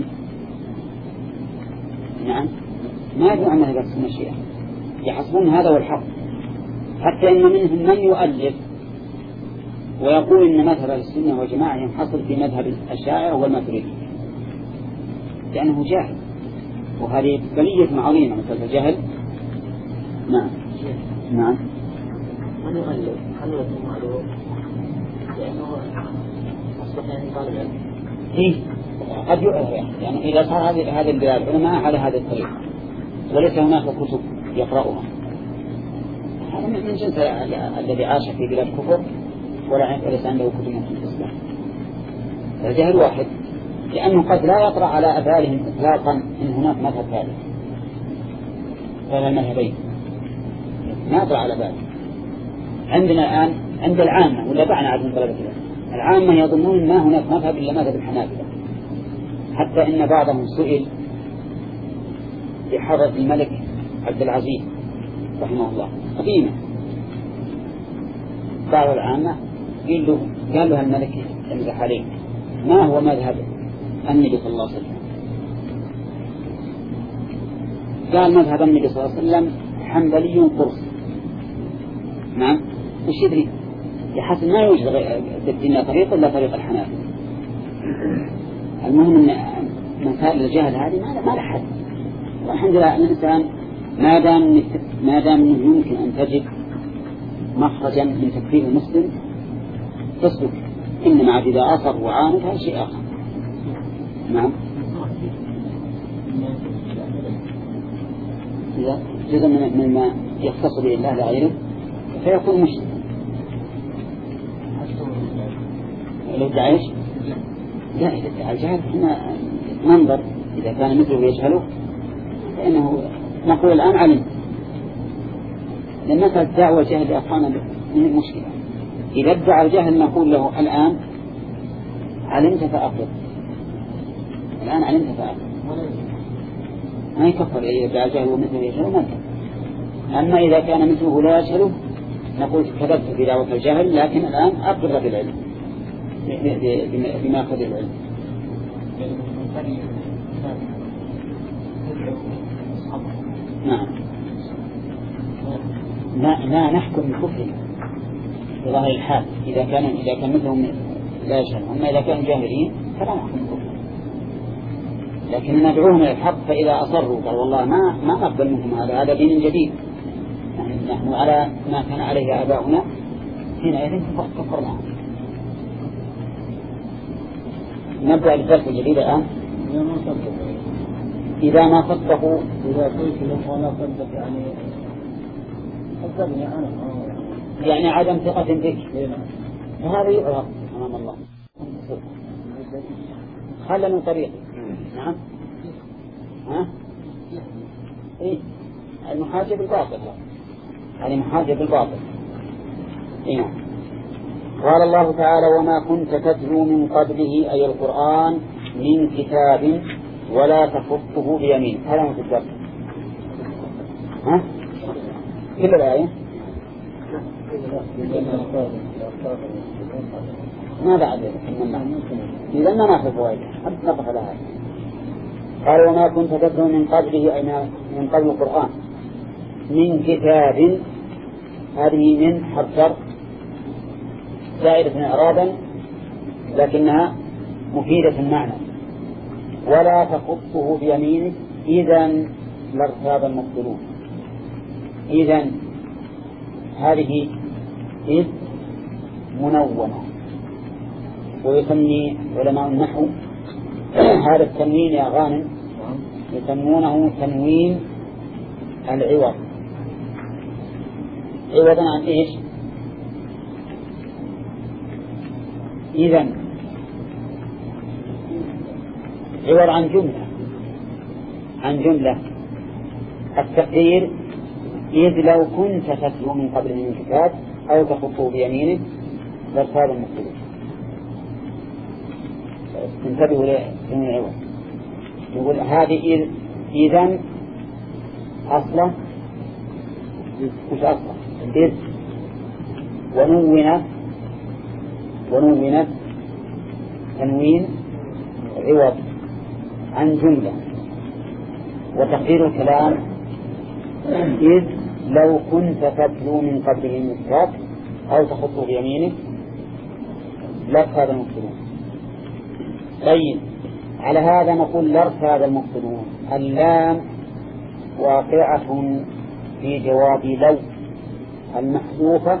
نعم ما يدرون عن مذهب أهل السنة شيئا، يحسبون هذا هو الحق، حتى إن منهم من يؤلف ويقول إن مذهب أهل السنة والجماعة ينحصر في مذهب الأشاعرة والماتريدية لأنه جاهل، وهذه بلية عظيمة مثل الجهل. نعم نعم من يؤلف هل يكون معلوم لأنه أصبح يعني طالب علم؟ إيه قد يؤلف، يعني إذا صار هذه هذه البلاد علماء على هذا الطريق وليس هناك كتب يقرأها، هذا من جنس الذي عاش في بلاد كفر ولا ليس عنده كتب في الإسلام. الجهل واحد، لأنه قد لا يطرأ على أبالهم إطلاقا إن هناك مذهب ثالث ولا المذهبين، ما يطرأ على بالهم. عندنا الآن عند العامة ولا بعنا عدم طلبة العلم، العامة يظنون ما هناك مذهب إلا مذهب الحنابلة، حتى إن بعضهم سئل بحضرة الملك عبد العزيز رحمه الله قديما، بعض العامة قال له قال له الملك امزح عليك ما هو مذهب النبي صلى الله عليه وسلم؟ قال مذهب النبي صلى الله عليه وسلم حنبلي قرص. نعم وش يدري؟ يحسن ما يوجد في الدنيا طريق إلا طريق الحنابلة. المهم أن مسائل الجهل هذه ما لا حد، والحمد لله الإنسان ما دام ما دام أنه يمكن أن تجد مخرجا من تكفير المسلم تسلك، إنما عاد إذا أصر وعاند هذا شيء آخر. نعم إذا جزء من مما يختص به الله لغيره فيكون مشرك. لو دعيش لا إذا دعى الجهل احنا ننظر إذا كان مثله يجهله لأنه نقول الآن علم، لأن مثل الدعوة جهل أفهمنا من المشكلة. إذا ادعى الجهل نقول له الآن علمت فأقل، الآن علمت فأقل، ما يكفر إذا ادعى الجهل ومثله يجهل ما يكفر. أما إذا كان مثله لا يجهله نقول كذبت بدعوة الجهل، لكن الآن أقر بالعلم بما أخذ العلم. نعم، لا لا نحكم بكفر بظاهر الحال إذا كان إذا كان مثلهم لا يجهل، أما إذا كانوا جاهلين فلا نحكم بكفر، لكن ندعوهم إلى الحق. فإذا أصروا قال والله ما ما نقبل منكم هذا، هذا دين جديد، نحن على ما كان عليه آباؤنا، حينئذ كفرنا. نبدأ الدرس الجديد الآن. إذا ما صدقوا، إذا قلت لهم ولا صدق يعني صدقني أنا، يعني عدم ثقة بك، وهذا يعرف أمام الله. خلنا من طريقي. نعم. ها؟ إيه؟ المحاجة بالباطل، يعني محاجة بالباطل. إيه؟ قال الله تعالى: وما كنت تتلو من قبله أي القرآن من كتاب ولا تخطه بيمين. هذا ما تقدر. ها؟ كل الآية ما بعد إذا ما نأخذ فوائد حتى نقف على هذا. قال: وما كنت تتلو من قبله أي من قبل القرآن من كتاب، هذه من حرف شرط زائدة إعرابا لكنها مفيدة المعنى. ولا تخطه بيمينك إذن لارتاب المبطلون. إذن هذه إذ منونة، ويسمي علماء النحو هذا التنوين يا غانم يسمونه تنوين العوض. عوضا عن إيش؟ إذن عوض عن جملة، عن جملة. التقدير: إذ لو كنت تتلو من قبل من كتاب أو تخطه بيمينك لارتاب المبطلون. انتبهوا لتنوين العوض. يقول هذه إذن أصلا مش أصلا إذ ونونت ونونت تنوين عوض عن جملة. وتقدير الكلام: إذ لو كنت تتلو من قبله من كتاب أو تخطه بيمينك لارتاب المبطلون. طيب، على هذا نقول لارتاب المبطلون. اللام واقعة في جواب لو المحذوفة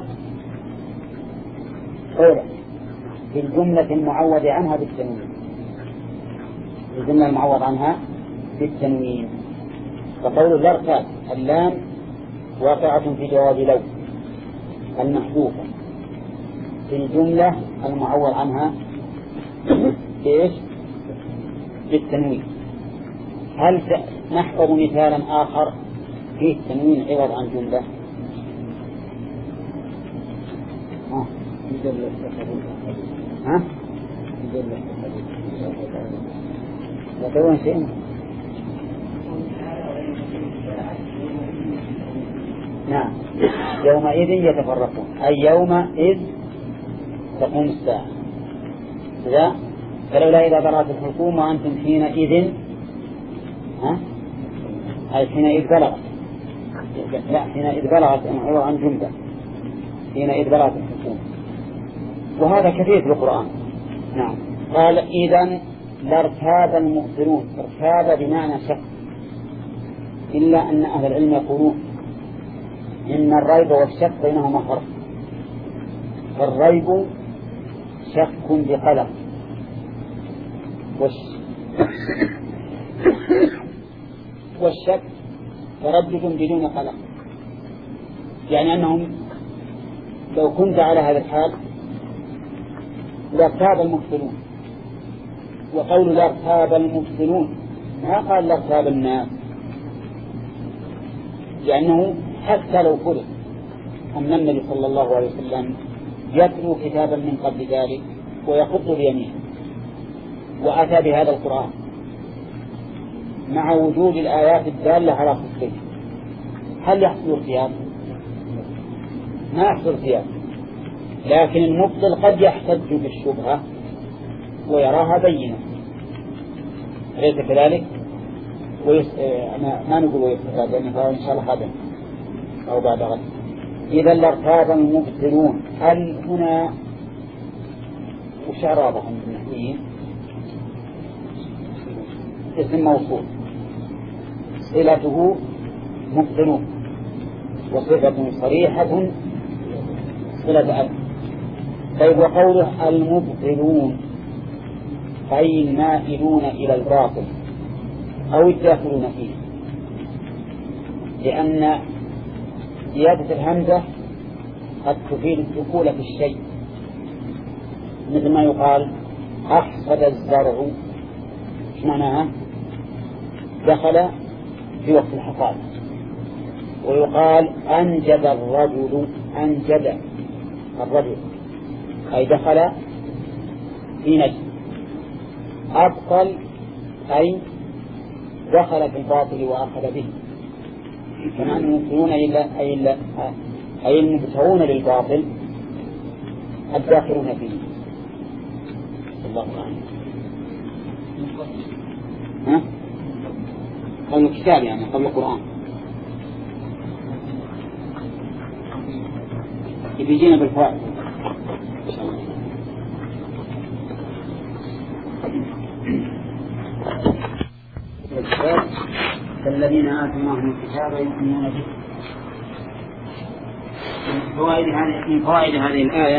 أولا في الجملة المعوض عنها بالتنوين، الجملة المعوض عنها بالتنوين. فقول لارتاب اللام واقعة في جواب لو المحذوفة في الجملة المعوض عنها إيش؟ بالتنوين. هل نحفظ مثالا آخر فيه تنوين عوض عن جملة؟ ها؟ ها؟ لا تقولون شيء. نعم، يومئذ يتفرقون، أي يومئذ تقوم الساعة. إذا فلولا إذا برأت الحكومة وأنتم حينئذ، ها؟ أي حينئذ بلغت، لا حينئذ بلغت عوض عن جملة، حينئذ بلغت الحكومة. وهذا كثير في القرآن. نعم. قال: إذن لارتاب المبطلون. ارتاب بمعنى شك، إلا أن أهل العلم يقولون إن الريب والشك بينهما فرق. الريب شك بقلق، والشك تردد بدون قلق. يعني أنهم لو كنت على هذا الحال لارتاب المبطلون. وقول لارتاب المبطلون ما قال لارتاب الناس، لأنه حتى لو فرض أن النبي صلى الله عليه وسلم يتلو كتابا من قبل ذلك ويخط بيمينه وأتى بهذا القرآن مع وجود الآيات الدالة على خطه، هل يحصل ارتياب؟ ما يحصل ارتياب، لكن المبطل قد يحتج بالشبهة ويراها بينة، ليس كذلك؟ ويس... أنا ما نقول ويستفاد لأنه إن شاء الله هذا أو بعد غد. إذا لارتاب المبطلون، هل هنا وش إعرابهم بالنحويين؟ اسم موصول صلته مبطلون وصفة صريحة صلة أب. طيب وقوله المبطلون أي المائلون إلى الباطل أو الداخلون فيه، لأن زيادة الهمزة قد تفيد الدخول في الشيء، مثل ما يقال أحصد الزرع، ايش معناها؟ دخل في وقت الحصاد. ويقال أنجد الرجل، أنجد الرجل أي دخل في نجد. أبطل أي دخل في الباطل وأخذ به، كما المبطلون أي أي المبتغون للباطل الداخلون فيه. الله عنه. ها؟ قبل الكتاب يعني قبل القرآن. يجينا بالفوائد. الذين آتيناهم الكتاب يؤمنون به. من فوائد هذه من فوائد هذه الآية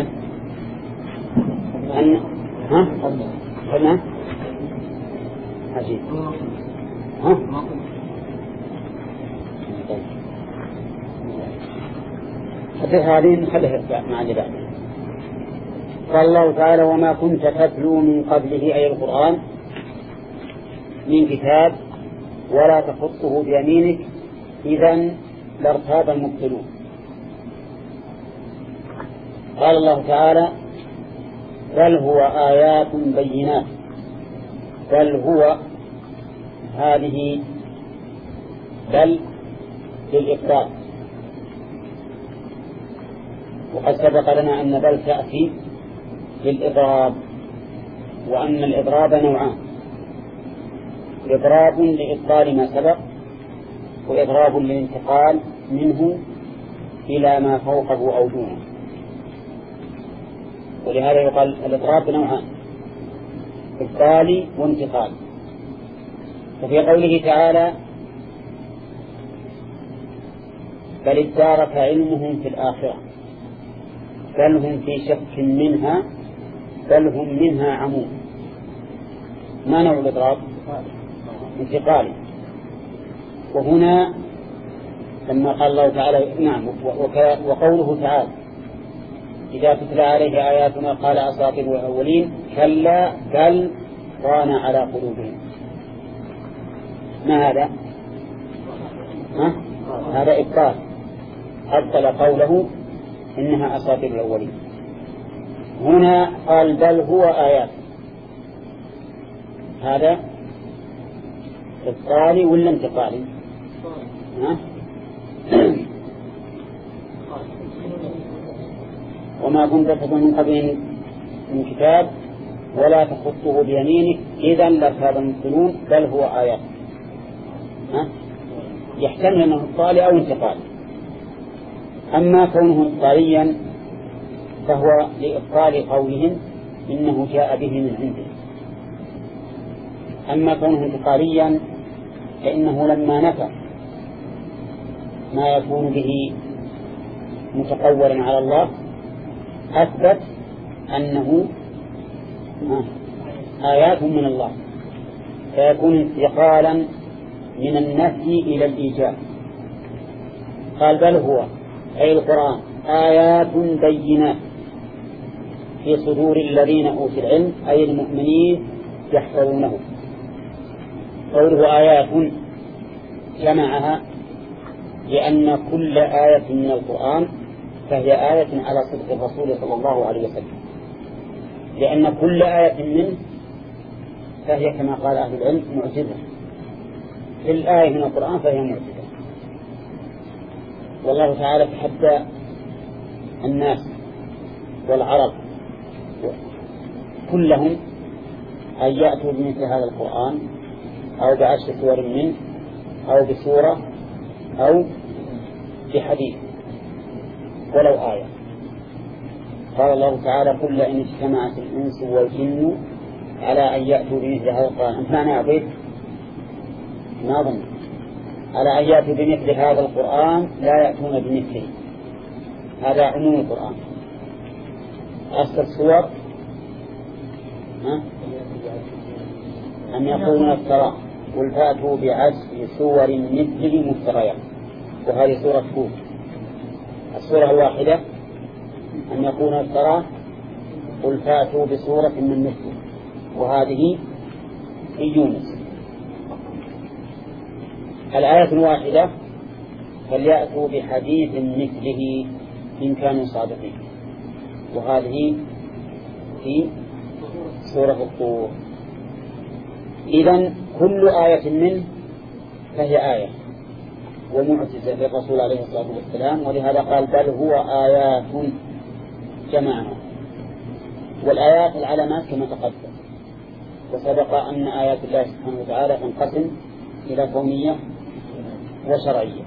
أن ها قلنا عجيب ها حتى هذه نخليها مع اللي بعد. قال الله تعالى وما كنت تتلو من قبله أي القرآن من كتاب ولا تخطه بيمينك إذن لارتاب المبطلون. قال الله تعالى بل هو آيات بينات، بل هو هذه بل للإقرار، وقد سبق لنا أن بل تأتي للإضراب، وأن الإضراب نوعان، إضراب لإبطال ما سبق وإضراب للانتقال منه إلى ما فوقه أو دونه. ولهذا يقال الإضراب نوعان، إبطال وانتقال. وفي قوله تعالى بل ادارك علمهم في الآخرة بل هم في شك منها بل هم منها عمون، ما نوع الإضراب؟ انتقالي. وهنا لما قال الله تعالى نعم وقوله تعالى إذا تتلى عليه آياتنا قال أساطير الأولين كلا بل ران على قلوبهم. ما هذا؟ ها؟ هذا إبطال، أبطل قوله إنها أساطير الأولين. هنا قال بل هو آيات، هذا إبطالي ولا انتقالي؟ ها؟ وما كنت تتلو من قبله من كتاب ولا تخطه بيمينك إذا لارتاب المبطلون بل هو آيات. ها؟ يحتمل أنه إبطالي أو انتقالي. أما كونه إبطاليا فهو لإبطال قولهم إنه جاء به من عنده. أما كونه انتقاليا فإنه لما نفى ما يكون به متقولا على الله أثبت أنه آيات من الله، فيكون انتقالا من النفي إلى الإيجاب. قال بل هو أي القرآن آيات بينات في صدور الذين أوتوا العلم أي المؤمنين يحفظونه. قوله آيات جمعها لأن كل آية من القرآن فهي آية على صدق الرسول صلى الله عليه وسلم، لأن كل آية منه فهي كما قال أهل العلم معجزة. كل آية من القرآن فهي معجزة. والله تعالى تحدى الناس والعرب كلهم أن يأتوا بمثل هذا القرآن أو بعشر سور منه أو بسورة أو بحديث ولو آية. قال الله تعالى قل إن اجتمعت الإنس والجن على أن يأتوا بمثل هذا القرآن، معنى أضيف ما ظن على أن يأتوا بمثل هذا القرآن لا يأتون بمثله، هذا عموم القرآن. أصل السور أن يقولون افترى قل فأتوا بعشر سور مثله مفتريات، وهذه سورة هود. السورة الواحدة أن يكون افترى قل فأتوا بسورة من مثله، وهذه في يونس. الآية الواحدة فليأتوا بحديث مثله إن كانوا صادقين، وهذه في سورة الطور. إذن كل آية منه فهي آية ومعجزة للرسول عليه الصلاة والسلام، ولهذا قال بل هو آيات جمعها. والآيات العلامات كما تقدم، وسبق أن آيات الله سبحانه وتعالى تنقسم إلى كونية وشرعية.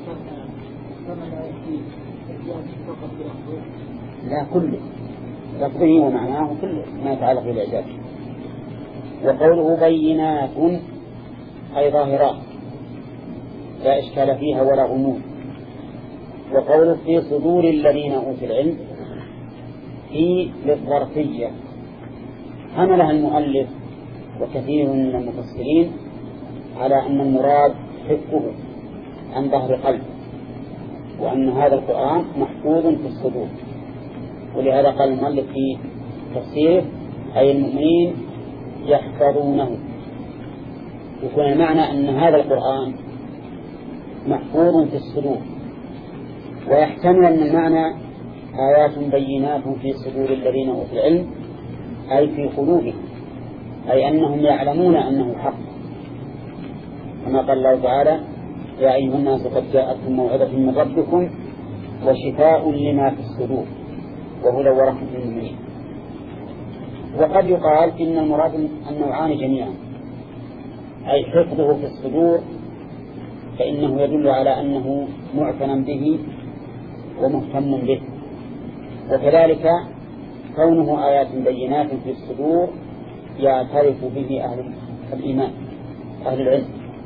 لا كله لفظه ومعناه كله ما يتعلق بالإعجاز. وقوله بينات أي ظاهرات لا إشكال فيها ولا غموض. وقوله في صدور الذين أوتوا العلم في للظرفية حملها المؤلف وكثير من المفسرين على أن المراد حفظه عن ظهر قلب، وأن هذا القرآن محفوظ في الصدور. ولهذا قال المؤلف في تفسيره أي المؤمنين يحفظونه. يكون المعنى أن هذا القرآن محفوظ في الصدور، ويحتمل أن المعنى آيات بينات في صدور الذين أوتوا العلم أي في قلوبهم، أي أنهم يعلمون أنه حق، كما قال الله تعالى يا أيها الناس قد جاءتكم موعظة من ربكم وشفاء لما في الصدور وهدى ورحمة للمؤمنين. وقد يقال إن المراد النوعان جميعا، أي حفظه في الصدور فإنه يدل على أنه معتنى به ومهتم به، وكذلك كونه آيات بينات في الصدور يعترف به أهل الإيمان أهل العلم.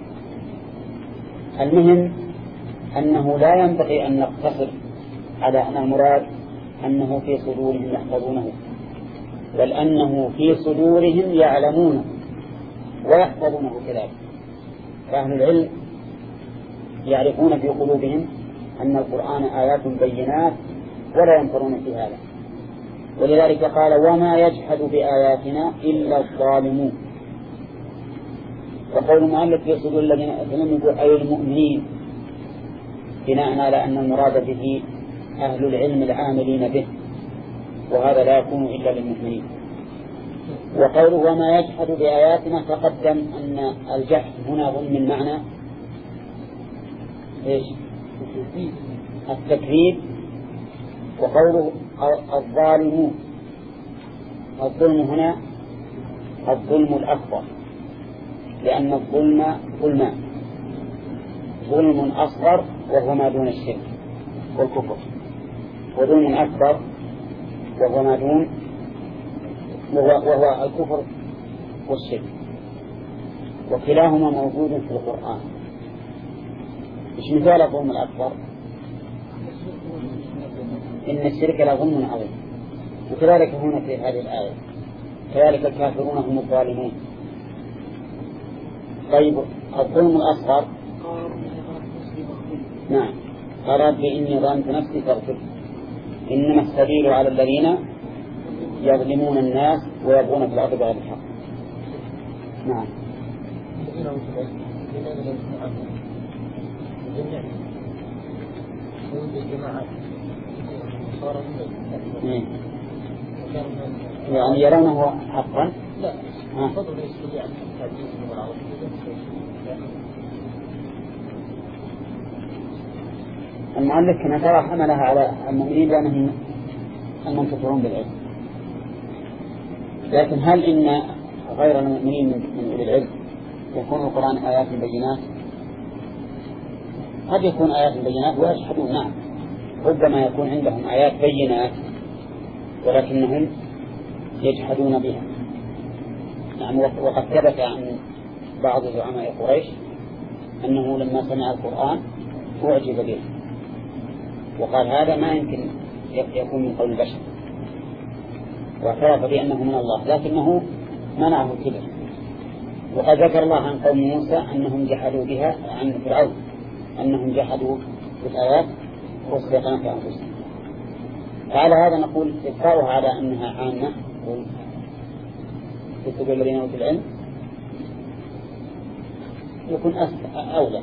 المهم أنه لا ينبغي أن نقتصر على أن المراد أنه في صدورهم يحفظونه، بل أنه في صدورهم يعلمونه ويحفظونه كذلك. فأهل العلم يعرفون في قلوبهم أن القرآن آيات بينات ولا ينكرون في هذا. ولذلك قال وما يجحد بآياتنا إلا الظالمون. وقول المؤلف في صدور الذين أسلموا يقول أي المؤمنين، بناء على أن المراد به أهل العلم العاملين به، وهذا لا يكون إلا للمؤمنين. وقوله وما يجحد بآياتنا تقدم أن الجحد هنا ضمن المعنى إيش؟ التكذيب. وقوله الظالمون، الظلم هنا الظلم الأكبر، لأن الظلم ظلمان، ظلم أصغر وهو ما دون الشرك والكفر، وظلم أكبر وهو ما دون وهو الكفر والشرك، وكلاهما موجود في القرآن. مش مثال الظلم الأكبر؟ إن الشرك لظلم عظيم. وكذلك هنا في هذه الآية كذلك الكافرون هم الظالمون. طيب الظلم الأصغر نعم قال رب إني ظلمت نفسي فاغفر، إنما السبيل على الذين يظلمون الناس ويبغون في الأرض بغير الحق. نعم يعني يرونه حقا؟ لا فضل يستطيع التعجيز من العربية. المؤلف كما ترى حملها على المؤمنين لأنهم المنتصرون بالعلم، لكن هل إن غير المؤمنين من أولي العلم يكون القرآن آيات بينات؟ قد يكون آيات بينات ويشهدون، نعم، ربما يكون عندهم آيات بينات ولكنهم يجحدون بها. نعم، وقد ثبت عن بعض زعماء قريش أنه لما سمع القرآن أعجب به وقال هذا ما يمكن يكون من قول البشر، واعترف بأنه من الله، لكنه منعه الكبر. وقد ذكر الله عن قوم موسى أنهم جحدوا بها، عن فرعون أنهم جحدوا بالآيات واستيقنوا في أنفسهم. فعلى هذا نقول إبقاؤها على أنها عامة كتب الذين أوتوا العلم يكون أولى.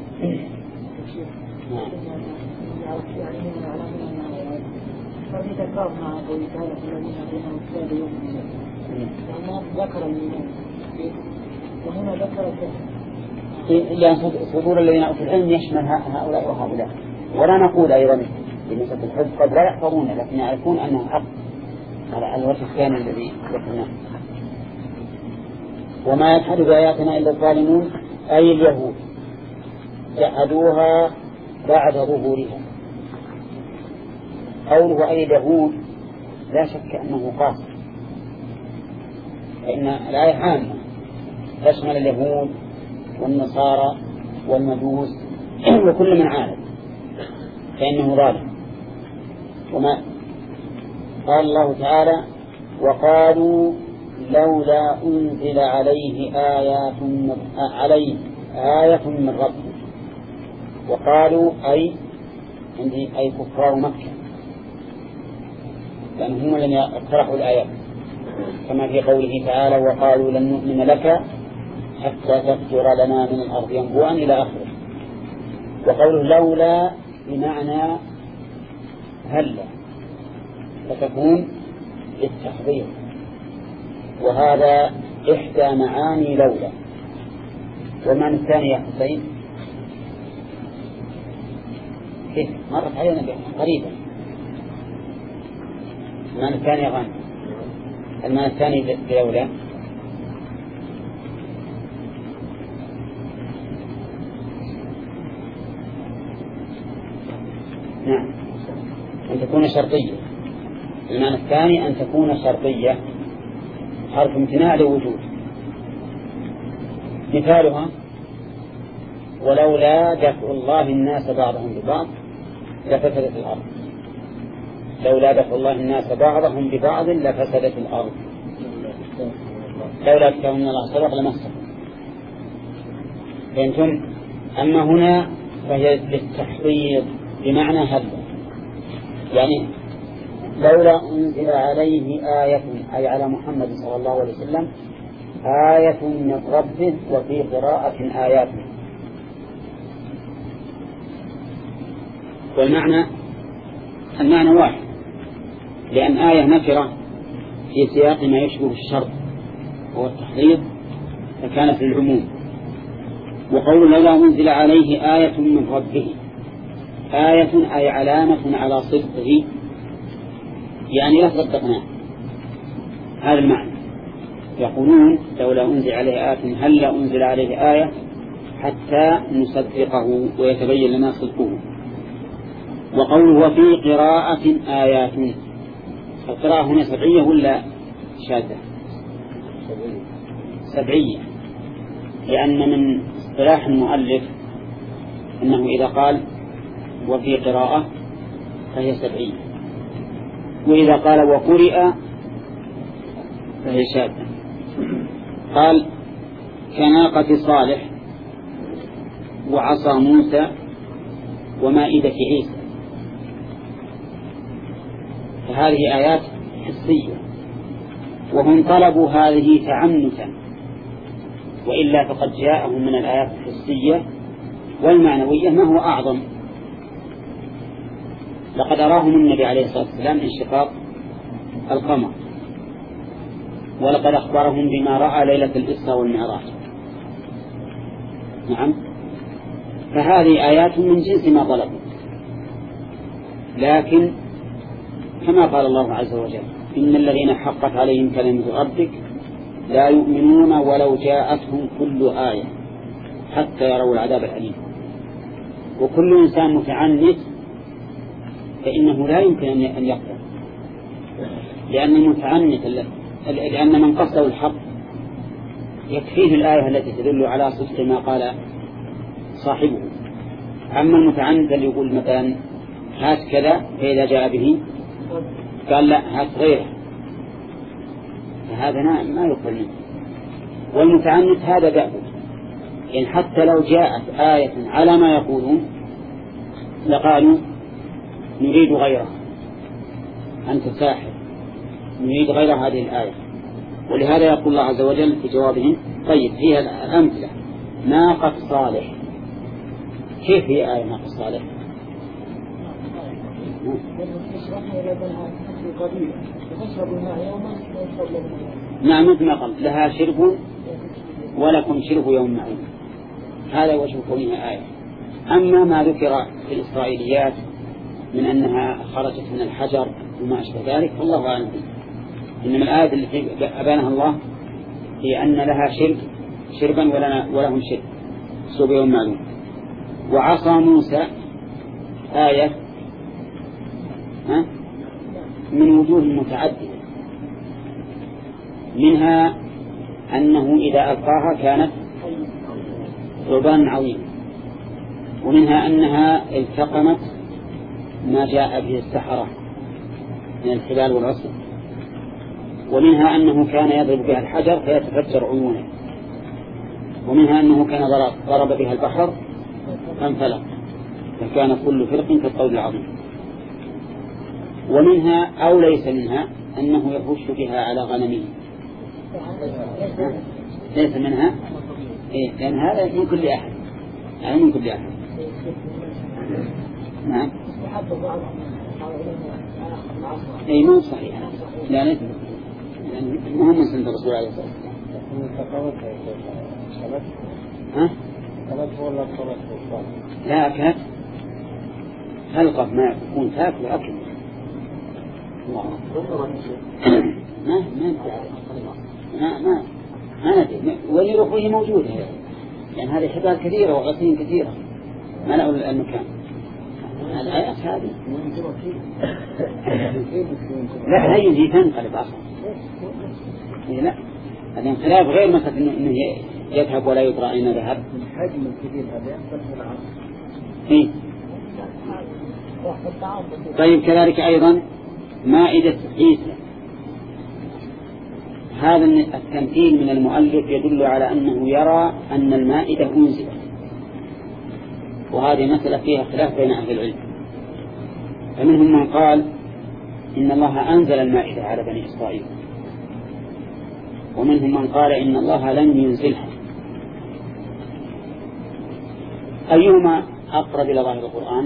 ففي تكرار مع قوله تعالى الذين بينهم الكتاب يؤمنون، وهنا ذكر الإيمان وهنا ذكر لأن صدور الذين أوتوا العلم يشمل هؤلاء وهؤلاء. ولا نقول أيضا بالنسبة للحفظ قد لا يحفظون لكن يعرفون أنه حق على الوجه الثاني الذي ذكرناه. وما يجحد بآياتنا إلا الظالمون أي اليهود جحدوها بعد ظهورها. قوله أي اليهود لا شك أنه قاصر، فإن الآية عامة تشمل اليهود والنصارى والمجوس وكل من عالم، فإنه ظالم. وما قال الله تعالى وقالوا لولا أنزل عليه آيات من عليه آية من ربه. وقالوا أي عندي أي كفار مكة، لأن هم لم يقترحوا الآيات، كما في قوله تعالى وقالوا لن نؤمن لك حتى تفجر لنا من الأرض ينبوعا إلى آخره. وقوله لولا بمعنى هلا، فتكون للتحضير، وهذا إحدى معاني لولا. والمعنى الثاني يا حسين كيف مرت علينا قريبا. المعنى الثاني غان المعنى الثاني لولا نعم أن تكون شرطية. المعنى الثاني أن تكون شرطية حرف امتناع لوجود. مثالها ولولا دفع الله الناس بعضهم ببعض لفسدت الأرض. لولا دفع الله الناس بعضهم ببعض لفسدت الأرض. لولا كتاب من الله سبق لمسكم. فهمتم؟ أما هنا فهي للتحضير بمعنى هل، يعني لولا أنزل عليه آية أي على محمد صلى الله عليه وسلم آية من ربه، وفي قراءة آيات. والمعنى المعنى واحد، لأن آية نكرة في سياق ما يشبه الشرط هو التحضير فكانت للعموم. وقول لولا أنزل عليه آية من ربه، آية أي علامة على صدقه، يعني لا صدقناه. هذا المعنى. يقولون لولا أنزل عليه آية هل أنزل عليه آية حتى نصدقه ويتبين لنا صدقه. وقوله وفي قراءة آيات، القراءة هنا سبعية ولا شاذة؟ سبعية، لأن من اصطلاح المؤلف أنه إذا قال وفي قراءة فهي سبعية، وإذا قال وقرئ فهي شاذة. قال كناقة صالح وعصا موسى ومائدة عيسى، فهذه آيات حسية، وهم طلبوا هذه تعنتا، وإلا فقد جاءهم من الآيات الحسية والمعنوية ما هو أعظم. لقد أراهم النبي عليه الصلاة والسلام انشقاق القمر، ولقد أخبرهم بما رأى ليلة الإسراء والمعراج. نعم، فهذه آيات من جنس ما طلبوا، لكن كما قال الله عز وجل: إن الذين حقت عليهم كلمة ربك لا يؤمنون ولو جاءتهم كل آية حتى يروا العذاب الأليم. وكل إنسان متعنت فإنه لا يمكن أن يقبل، لأن المتعنت لأن من قصده الحق يكفيه الآية التي تدل على صدق ما قال صاحبه. أما المتعنت اللي يقول مثلا هات كذا، فإذا جاء به قال لا هات غيره، فهذا ما يقبل منه. والمتعنت هذا دأبه، يعني حتى لو جاءت آية على ما يقولون لقالوا نريد غيرها، أنت ساحر، نريد غير هذه الآية. ولهذا يقول الله عز وجل في جوابهم: طيب هي الأمثلة ناقة صالح، كيف هي آية ناقة صالح؟ نعم، مثل ما قال: لها شرب ولكم شرب يوم معين. هذا وجه كونها آية. أما ما ذكر في الإسرائيليات من أنها خرجت من الحجر وما أشبه ذلك فالله أعلم به. إنما الآية التي أبانها الله هي أن لها شرب شربا ولهم شرب شرب يوم معلوم. وعصى موسى آية ها من وجوه متعددة، منها أنه إذا ألقاها كانت ثعبان عظيم، ومنها أنها التقمت ما جاء به السحرة من الحبال والعصي، ومنها أنه كان يضرب بها الحجر فيتفجر عيونه، ومنها أنه كان ضرب بها البحر فانفلق فكان كل فرق كالطود العظيم. ومنها أو ليس منها أنه يخش بها على غنمه، ليس منها إيه؟ لأن هذا من كل أحد، هذا من كل أحد. نعم، أي مو صحيح، لا ليس المهم من سنة الرسول عليه الصلاة والسلام. ها؟ لا أكلت حلقة ما يكون تاكل أكل الله ما ما ما ما ما ندري ولي رخوه موجودة، يعني هذه حبال كثيرة وغسين كثيرة ما له المكان. الآيات هذه لا هي يجي تنقلب أصلا، لا هذا انقلاب غير مثلا إنه يذهب ولا يدرى أين ذهب. الحجم الكبير هذا ينقلب العصر. إيه. طيب كذلك أيضا مائدة عيسى، هذا التمثيل من المؤلف يدل على أنه يرى أن المائدة أنزلت، وهذه مسألة فيها خلاف بين أهل العلم. فمنهم من قال إن الله أنزل المائدة على بني إسرائيل، ومنهم من قال إن الله لم ينزلها. أيهما أقرب إلى ظاهر القرآن؟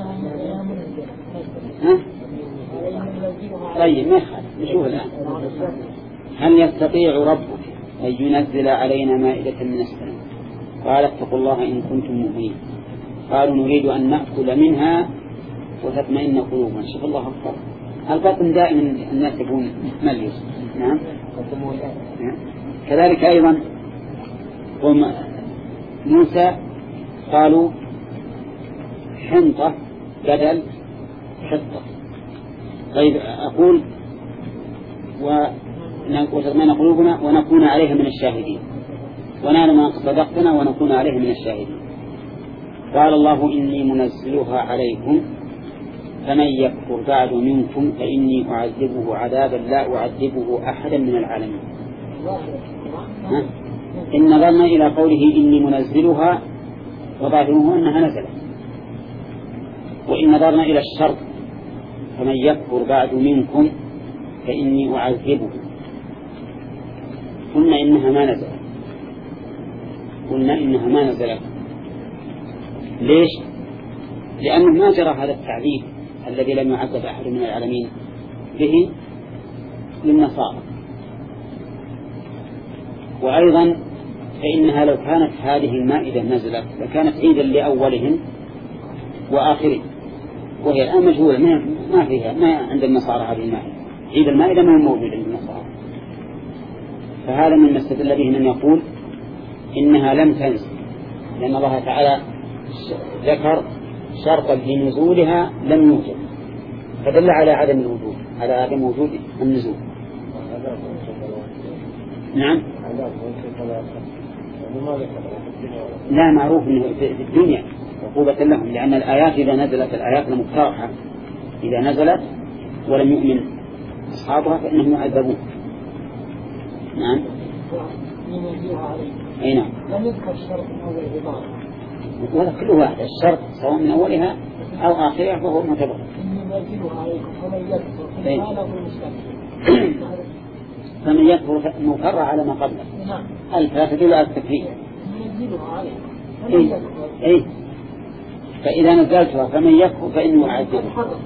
ها؟ طيب ما يخالف، نشوف الآن. هل يستطيع ربك أن ينزل علينا مائدة من السماء؟ قال اتقوا الله إن كنتم مؤمنين. قالوا نريد أن نأكل منها وتطمئن قلوبنا. شوف الله أكبر، البطن دائما الناس يكون مليس. نعم. كذلك أيضا هم موسى قالوا حنطة بدل حطة. طيب أقول وتطمئن قلوبنا ونكون عليها من الشاهدين، ونعلم ما صدقتنا ونكون عليها من الشاهدين. قال الله إني منزلها عليكم فمن يكفر بعد منكم فإني أعذبه عذابا لا أعذبه أحدا من العالمين. إن نظرنا إلى قوله إني منزلها وظاهره أنها نزلت، وإن نظرنا إلى الشرط فمن يكفر بعد منكم فإني أعذبه، قلنا إنها ما نزلت، قلنا إنها ما نزلت. ليش؟ لأنه ما جرى هذا التعذيب الذي لم يعذب أحد من العالمين به للنصارى. وأيضا فإنها لو كانت هذه المائدة نزلت لكانت عيدا لأولهم وآخرهم، وهي الآن مجهولة ما فيها ما عند النصارى هذه المائدة. عيد المائدة ما هو موجود عند النصارى. فهذا من استدل به من يقول إنها لم تنزل، لأن الله تعالى ذكر شرطا في نزولها لم يوجد، فدل على عدم الوجود، على عدم وجود النزول. نعم. لا، معروف انه في الدنيا عقوبة لهم، لأن الآيات إذا نزلت الآيات المقترحة إذا نزلت ولم يؤمن أصحابها فإنهم يعذبون. نعم. أي نعم. لم يذكر الشرط من أول العبارة ولا كل واحد الشرط سواء من أولها أو آخرها فهو معتبر. فمن يكفر مفر على ما قبله. الفاء تدل على التكفير. إيه؟ إيه؟ فإذا نزلتها فمن يكفر فإنه يعذبه.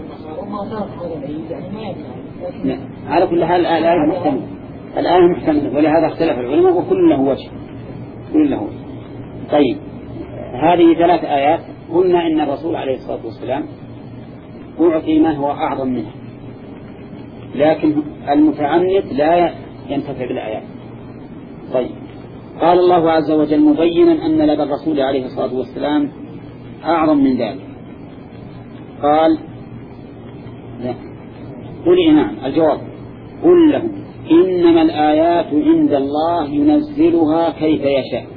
على كل حال الآية محتملة، الآية محتملة، ولهذا اختلف العلماء وكل له وجه، كل له وجه. طيب، هذه ثلاث آيات قلنا إن الرسول عليه الصلاة والسلام أعطي ما هو أعظم منها، لكن المتعنت لا ينتفع بالآيات. طيب، قال الله عز وجل مبينا أن لدى الرسول عليه الصلاة والسلام أعظم من ذلك. قال لا، قل نعم. الجواب قل لهم إنما الآيات عند الله ينزلها كيف يشاء.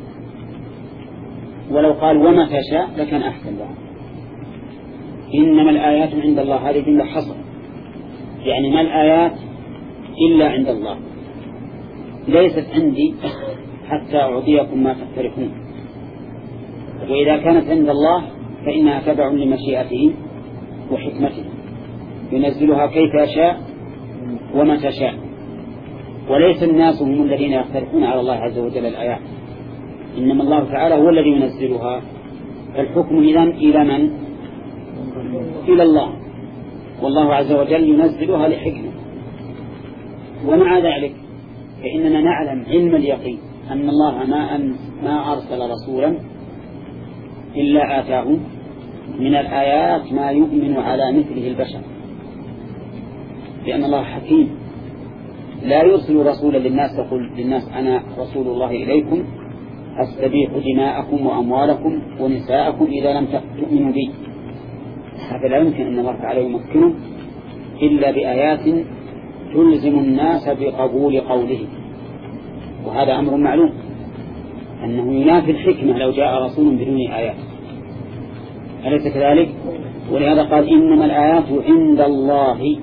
ولو قال وما تشاء لكان أحسن له. إنما الآيات عند الله هذه جملة حصر، يعني ما الآيات إلا عند الله، ليست عندي حتى أعطيكم ما تقترحون. وإذا كانت عند الله فإنها تبع لمشيئته وحكمته، ينزلها كيف يشاء ومتى شاء. وليس الناس هم الذين يقترحون على الله عز وجل الآيات، إنما الله تعالى هو الذي ينزلها. فالحكم إذن إلى من؟ إلى الله، والله عز وجل ينزلها لحكمة. ومع ذلك فإننا نعلم علم اليقين أن الله ما, أن ما أرسل رسولا إلا آتاه من الآيات ما يؤمن على مثله البشر، لأن الله حكيم لا يرسل رسولا للناس يقول للناس أنا رسول الله إليكم أستبيح دماءكم وأموالكم ونساءكم إذا لم تؤمنوا بي. هذا لا يمكن أن الله تعالى يمكنه إلا بآيات تلزم الناس بقبول قوله، وهذا أمر معلوم أنه ينافي الحكمة لو جاء رسول بدون آيات، أليس كذلك؟ ولهذا قال إنما الآيات عند الله،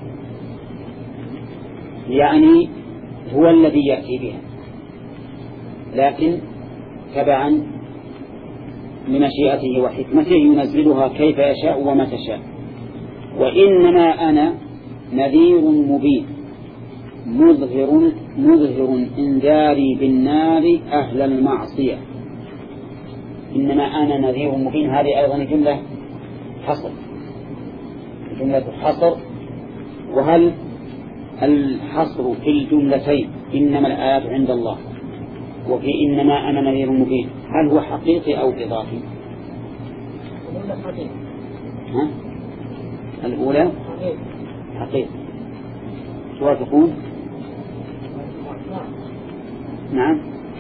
يعني هو الذي يأتي بها، لكن تبعا لمشيئته وحكمته ينزلها كيف يشاء وما تشاء. وإنما أنا نذير مبين مظهر مظهر انذاري بالنار أهل المعصية. إنما أنا نذير مبين، هذه أيضا جملة حصر، جملة حصر. وهل الحصر في الجملتين إنما الآيات عند الله وفي إنما أنا نذير مبين هل هو حقيقي أو إضافي؟ ها؟ الأولى حقيقي. توافقون؟ نعم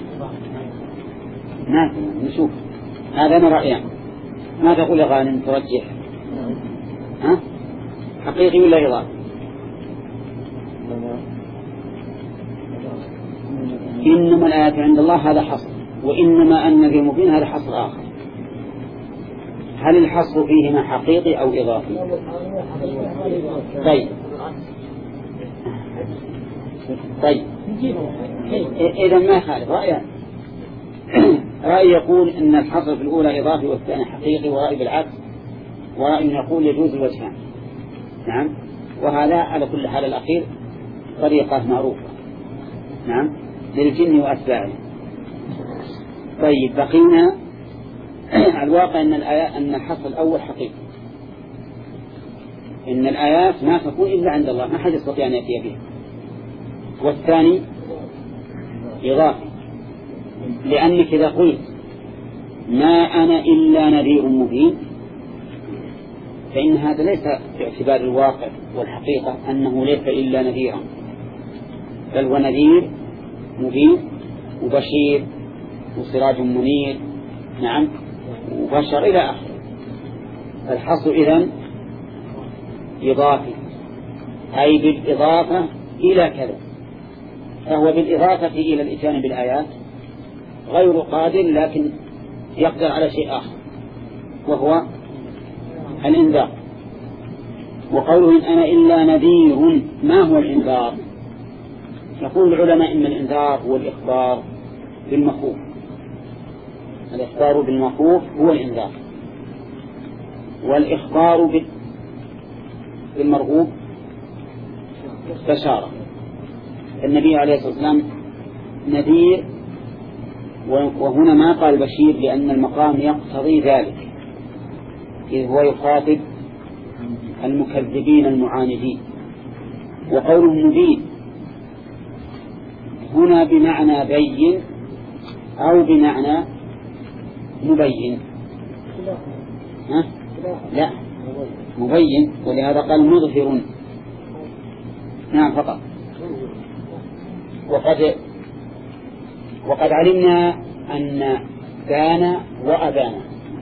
نعم. نشوف هذا أنا رأيان. ما تقول يا غانم ترجح؟ ها؟ حقيقي ولا إضافي؟ إنما الآيات عند الله هذا حصر، وإنما أن نذير مبين هذا حصر آخر. هل الحصر فيهما حقيقي أو إضافي؟ طيب طيب إذا ما خالف رأيان. رأي يقول إن الحصر في الأولى إضافي والثاني حقيقي، ورأي بالعكس، ورأي يقول يجوز الوجهان. نعم. وهذا على كل حال الأخير طريقة معروفة، نعم، للجن وأتباعه. طيب، بقينا الواقع أن الآية أن الحصر الأول حقيقي إن الآيات ما تكون إلا عند الله، ما حد يستطيع أن يأتي بها. والثاني إضافي، لأنك إذا قلت ما أنا إلا نذير مبين فإن هذا ليس باعتبار الواقع والحقيقة أنه ليس إلا نذيرا، بل هو نذير مبين وبشير وسراج منير، نعم، وبشر إلى آخره. الحصر إذن إضافي، أي بالإضافة إلى كذا، فهو بالإضافة إلى الإتيان بالآيات غير قادر، لكن يقدر على شيء آخر وهو الإنذار. وقوله إن أنا إلا نذير، ما هو الإنذار؟ يقول العلماء إن الإنذار هو الإخبار بالمخوف، الإخبار بالمخوف هو الإنذار، والإخبار بالمرغوب بشارة. النبي عليه الصلاة والسلام نذير، وهنا ما قال بشير لأن المقام يقتضي ذلك، إذ هو يخاطب المكذبين المعاندين. وقوله مبين هنا بمعنى بين أو بمعنى مبين؟ ها؟ لا، مبين، ولهذا قال مظهر. نعم فقط. وقد وقد علمنا أن كان وأبان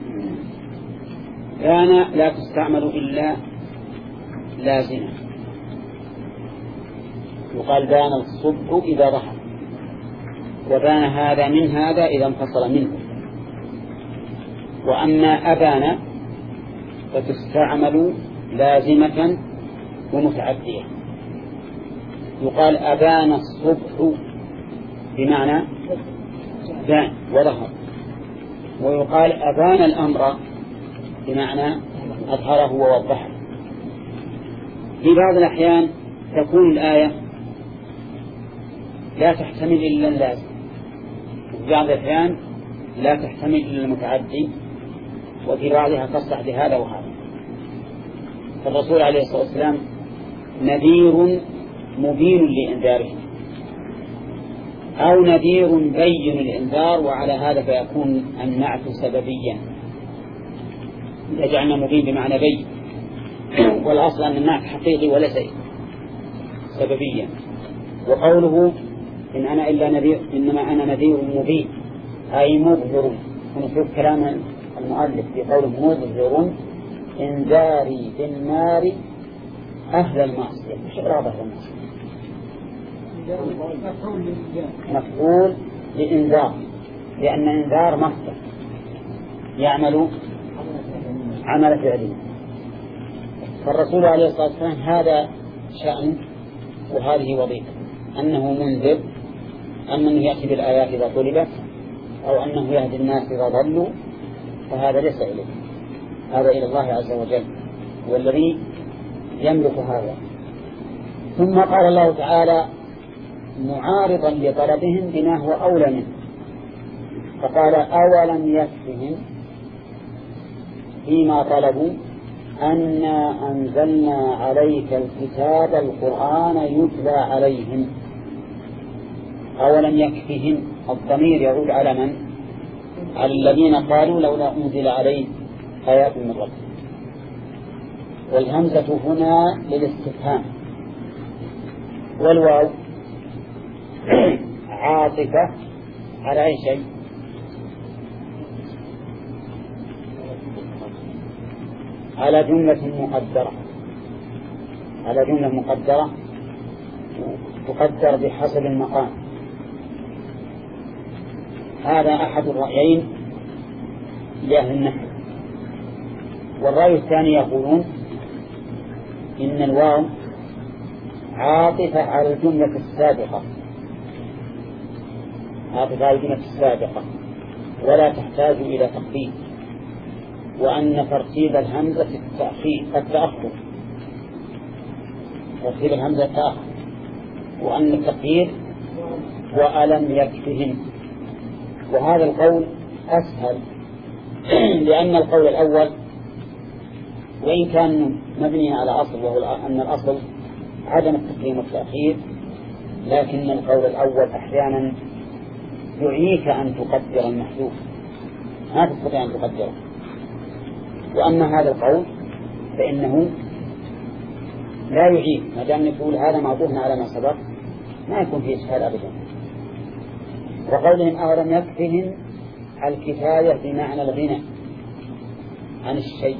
كان لا تستعمل إلا لازمة، يقال بان الصبح إذا ظهر، وبان هذا من هذا إذا انفصل منه. وأما أبان فتستعمل لازمة ومتعدية، يقال أبان الصبح بمعنى بان وظهر، ويقال أبان الأمر بمعنى أظهره ووضحه. في بعض الأحيان تكون الآية لا تحتمل إلا اللازم، وفي بعض الأحيان لا تحتمل إلا المتعدي، وفي بعضها تصلح بهذا وهذا. فالرسول عليه الصلاة والسلام نذير مبين لإنذارهم، أو نذير بين الإنذار، وعلى هذا فيكون النعت سببيا، إذا جعلنا مبين بمعنى بين، والأصل أن النعت حقيقي وليس سببيا. وقوله إن أنا إلا نذير، إنما أنا نذير مبين أي مظهر. ونشوف كلام المؤلف في قوله مظهر إنذاري بالنار أهل المعصية، مش إعراب أهل المعصية، مفعول لإنذار، لأن إنذار مصدر يعمل عمل فعلي. فالرسول عليه الصلاة والسلام هذا شأن وهذه وظيفة، أنه منذر، أما أنه يأتي بالآيات إذا طلبت، أو أنه يهدي الناس إذا ضلوا، فهذا ليس إليه، هذا إلى الله عز وجل والذي يملك هذا. ثم قال الله تعالى معارضا لطلبهم بما هو أولى منه، فقال أولم يكفهم فيما طلبوا أنا أنزلنا عليك الكتاب القرآن يتلى عليهم. أولم يكفهم، الضمير يعود على من؟ على الذين قالوا لولا أنزل عليه آيات من ربه، والهمزة هنا للاستفهام، والواو عاطفة على أي شيء؟ على جملة مقدرة، على جملة مقدرة تقدر بحسب المقام. هذا أحد الرأيين لأهل النحو. والرأي الثاني يقولون إن الواو عاطفة على الجملة السابقة، عاطفة على الجملة السابقة ولا تحتاج إلى تقديم، وأن ترتيب الهمزة التأخير التأخر، ترتيب الهمزة التأخر، وأن التقدير وألم يكفهم. وهذا القول أسهل، لأن القول الأول وإن كان مبني على أصل، وهو أن الأصل عدم التقديم والتأخير، لكن القول الأول أحيانا يعيك أن تقدر المحذوف، ما تستطيع أن تقدره. وأما هذا القول فإنه لا يعيك، ما دام نقول هذا معطوف على ما سبق ما يكون فيه إشكال أبدا. وقولهم أولم يكفهم الكفاية بمعنى الغنى عن الشيء،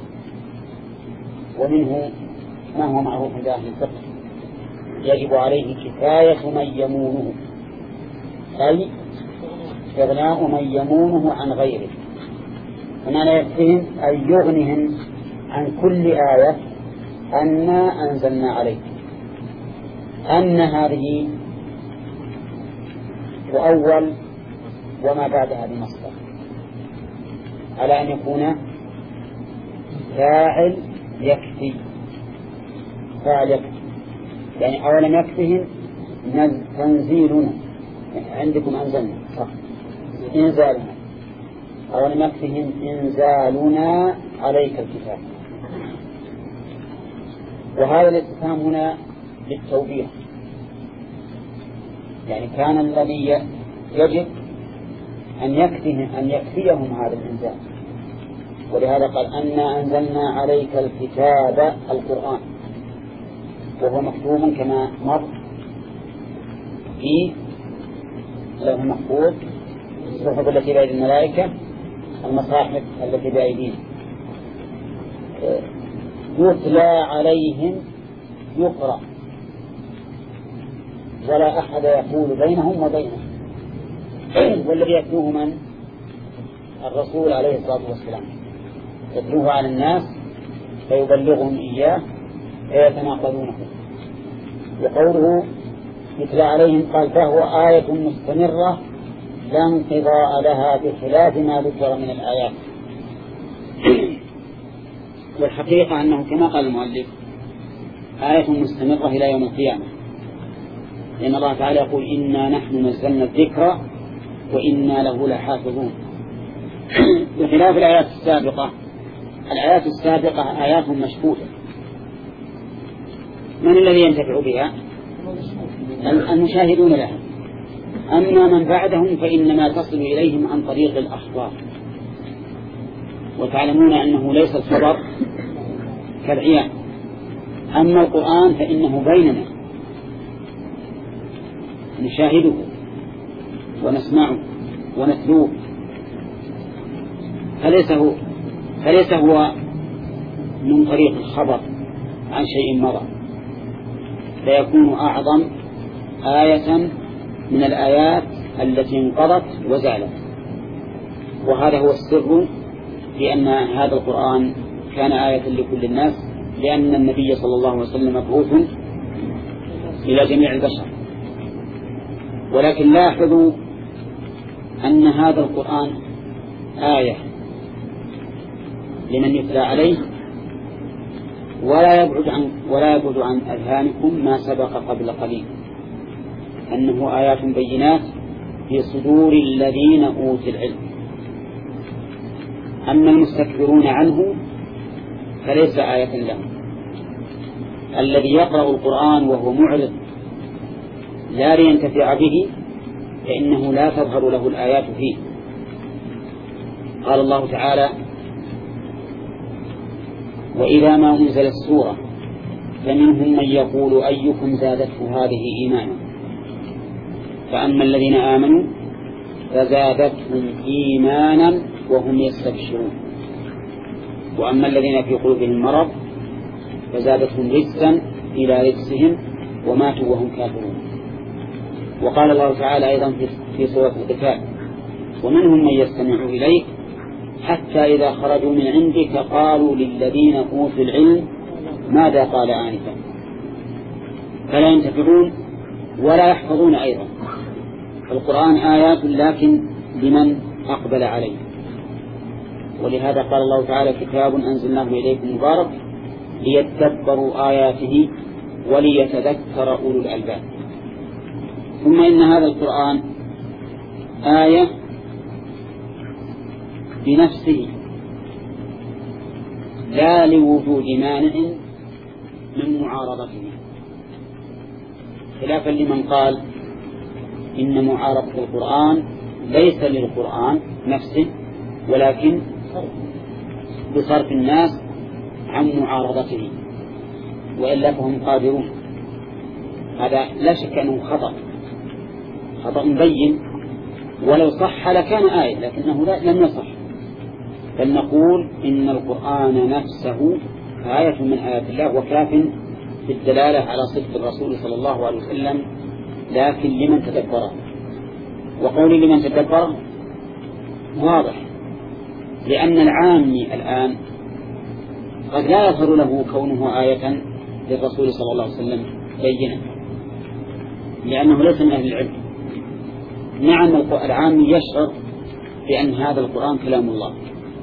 ومنه ما هو معروف عند أهل الفقه يجب عليه كفاية من يمونه، أي إغناء من يمونه عن غيره. فما لا يكفهم أي يغنهم عن كل آية أنا أنزلنا عليك. أن هذه وأول وما بعدها بمصدر على أن يكون فاعل يكفي، فاعل يكفي يعني أولا يكفيهم تنزيلنا، عندكم أنزلنا صح، إنزالنا، أولا يكفيهم إنزالنا عليك الكتاب. وهذا الاستفهام هنا للتوبيخ، يعني كان الذي يجب أن يكفيهم أن يكفيهم هذا الإنزال، ولهذا قال أنا أنزلنا عليك الكتاب القرآن، وهو مكتوب كما مر في لوح محفوظ، الصحف التي بأيدي الملائكة، المصاحف التي بأيدينا، يتلى عليهم يقرأ، ولا أحد يقول بينهم وبينهم. والذي يتلوه من؟ الرسول عليه الصلاة والسلام، يتلوه على الناس فيبلغهم إياه فيتناقضونه. وقوله يتلى عليهم قال فهو آية مستمرة لا انقضاء لها بخلاف ما ذكر من الآيات. والحقيقة أنه كما قال المؤلف آية مستمرة إلى يوم القيامة، لأن الله تعالى يقول إنا نحن نزلنا الذكر وإنا له لحافظون، بخلاف الآيات السابقة. الآيات السابقة آيات مشهودة، من الذي ينتفع بها؟ المشاهدون لها. أما من بعدهم فإنما تصل إليهم عن طريق الأخبار، وتعلمون أنه ليس الخبر كالعيان. أما القرآن فإنه بيننا نشاهده ونسمعه ونتلوه، فليس هو, فليس هو من طريق الخبر عن شيء مضى، فيكون أعظم آية من الآيات التي انقضت وزالت. وهذا هو السر في أن هذا القرآن كان آية لكل الناس، لأن النبي صلى الله عليه وسلم مبعوث إلى جميع البشر. ولكن لاحظوا أن هذا القرآن آية لمن يتلى عليه، ولا يبعد عن ولا يبعد عن أذهانكم ما سبق قبل قليل أنه آيات بينات في صدور الذين أوتوا العلم. أما المستكبرون عنه فليس آية لهم. الذي يقرأ القرآن وهو معرض لا لينتفع به فإنه لا تظهر له الآيات فيه. قال الله تعالى وإذا ما أنزلت سورة فمنهم من يقول أيكم زادته هذه إيمانا، فأما الذين آمنوا فزادتهم إيمانا وهم يستبشرون، وأما الذين في قلوبهم مرض فزادتهم رجسا إلى رجسهم وماتوا وهم كافرون. وقال الله تعالى أيضا في سورة القتال ومنهم من يستمع إليك حتى إذا خرجوا من عندك قالوا للذين أوتوا العلم ماذا قال آنفا، فلا ينتفعون ولا يحفظون أيضا. القرآن آيات لكن لمن أقبل عليه. ولهذا قال الله تعالى كتاب أنزلناه إليكم مبارك ليتدبروا آياته وليتذكر أولو الألباب. ثم إن هذا القرآن آية بنفسه لا لوجود مانع من معارضته، خلافا لمن قال إن معارضة القرآن ليس للقرآن نفسه ولكن بصرف الناس عن معارضته، وإلا فهم قادرون. هذا لا شك أنه خطأ خطأ مبين، ولو صح لكان آية، لكنه لم يصح. بل نقول إن القرآن نفسه آية من آيات الله وكاف في الدلالة على صدق الرسول صلى الله عليه وسلم، لكن لمن تدبره. وقولي لمن تدبره واضح، لأن العامي الآن قد لا يظهر له كونه آية للرسول صلى الله عليه وسلم بينا، لأنه ليس من أهل العلم. نعم العامي يشعر بأن هذا القرآن كلام الله،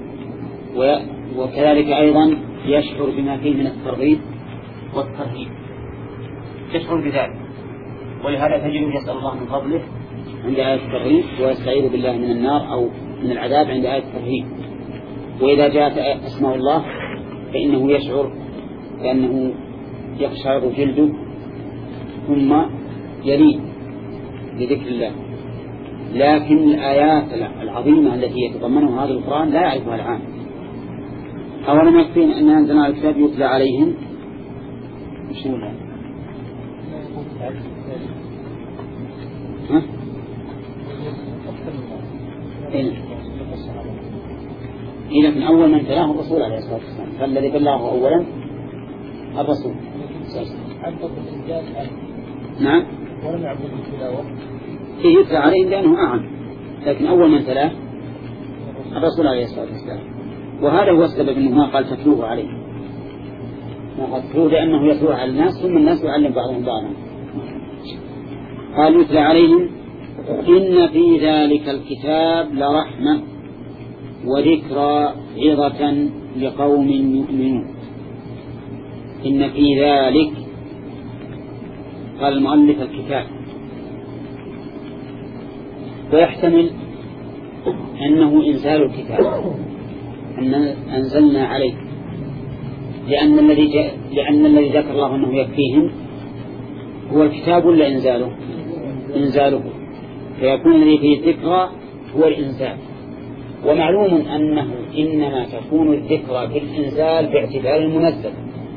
وكذلك أيضا يشعر بما فيه من الترغيب والترهيب، يشعر بذلك، ولهذا تجده يسأل الله من فضله عند آية الترغيب ويستعيذ بالله من النار أو من العذاب عند آية الترهيب. وإذا جاءت أسماء الله فإنه يشعر كأنه يقشعر جلده ثم يلين لذكر الله. لكن الآيات العظيمة التي يتضمنها هذا القرآن لا يعرفها العام. أولا يكفين أن أنزلنا الكتاب يتلى عليهم شو لا ها؟ إذا من أول من تلاه الرسول عليه الصلاة والسلام، فالذي بلغه أولا الرسول. نعم ولم يعبد التلاوة يتلى عليهم لأنه أعم، لكن أول من تلاه الرسول عليه الصلاة والسلام. وهذا هو السبب أنه ما قال تتلوه عليه، ما قال تتلوه لأنه يتلوه على الناس ثم الناس يعلم بعضهم بعضا. قال يتلى عليهم إن في ذلك الكتاب لرحمة وذكرى عظة لقوم يؤمنون. إن في ذلك، قال المؤلف الكتاب، ويحتمل أنه إنزال الكتاب، أن أنزلنا عليك، لأن الذي جاء لأن الذي ذكر الله أنه يكفيهم هو الكتاب ولا إنزاله؟ إنزاله، فيكون الذي فيه الذكرى هو الإنزال. ومعلوم أنه إنما تكون الذكرى بالإنزال باعتبار المنزل،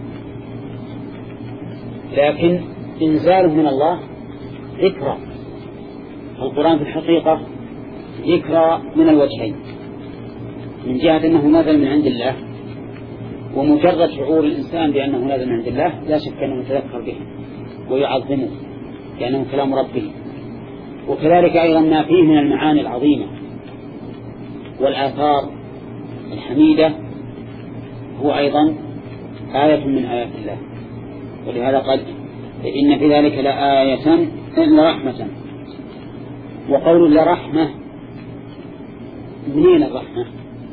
لكن إنزاله من الله ذكرى. القرآن في الحقيقة ذكرى من الوجهين، من جهة أنه نازل من عند الله، ومجرد شعور الإنسان بأنه نازل من عند الله لا شك أنه يتذكر به ويعظمه لأنه كلام ربه. وكذلك أيضا ما فيه من المعاني العظيمة والآثار الحميدة هو أيضا آية من آيات الله. ولهذا قال إن في ذلك لآية لرحمة. وقول لرحمة، منين الرحمة؟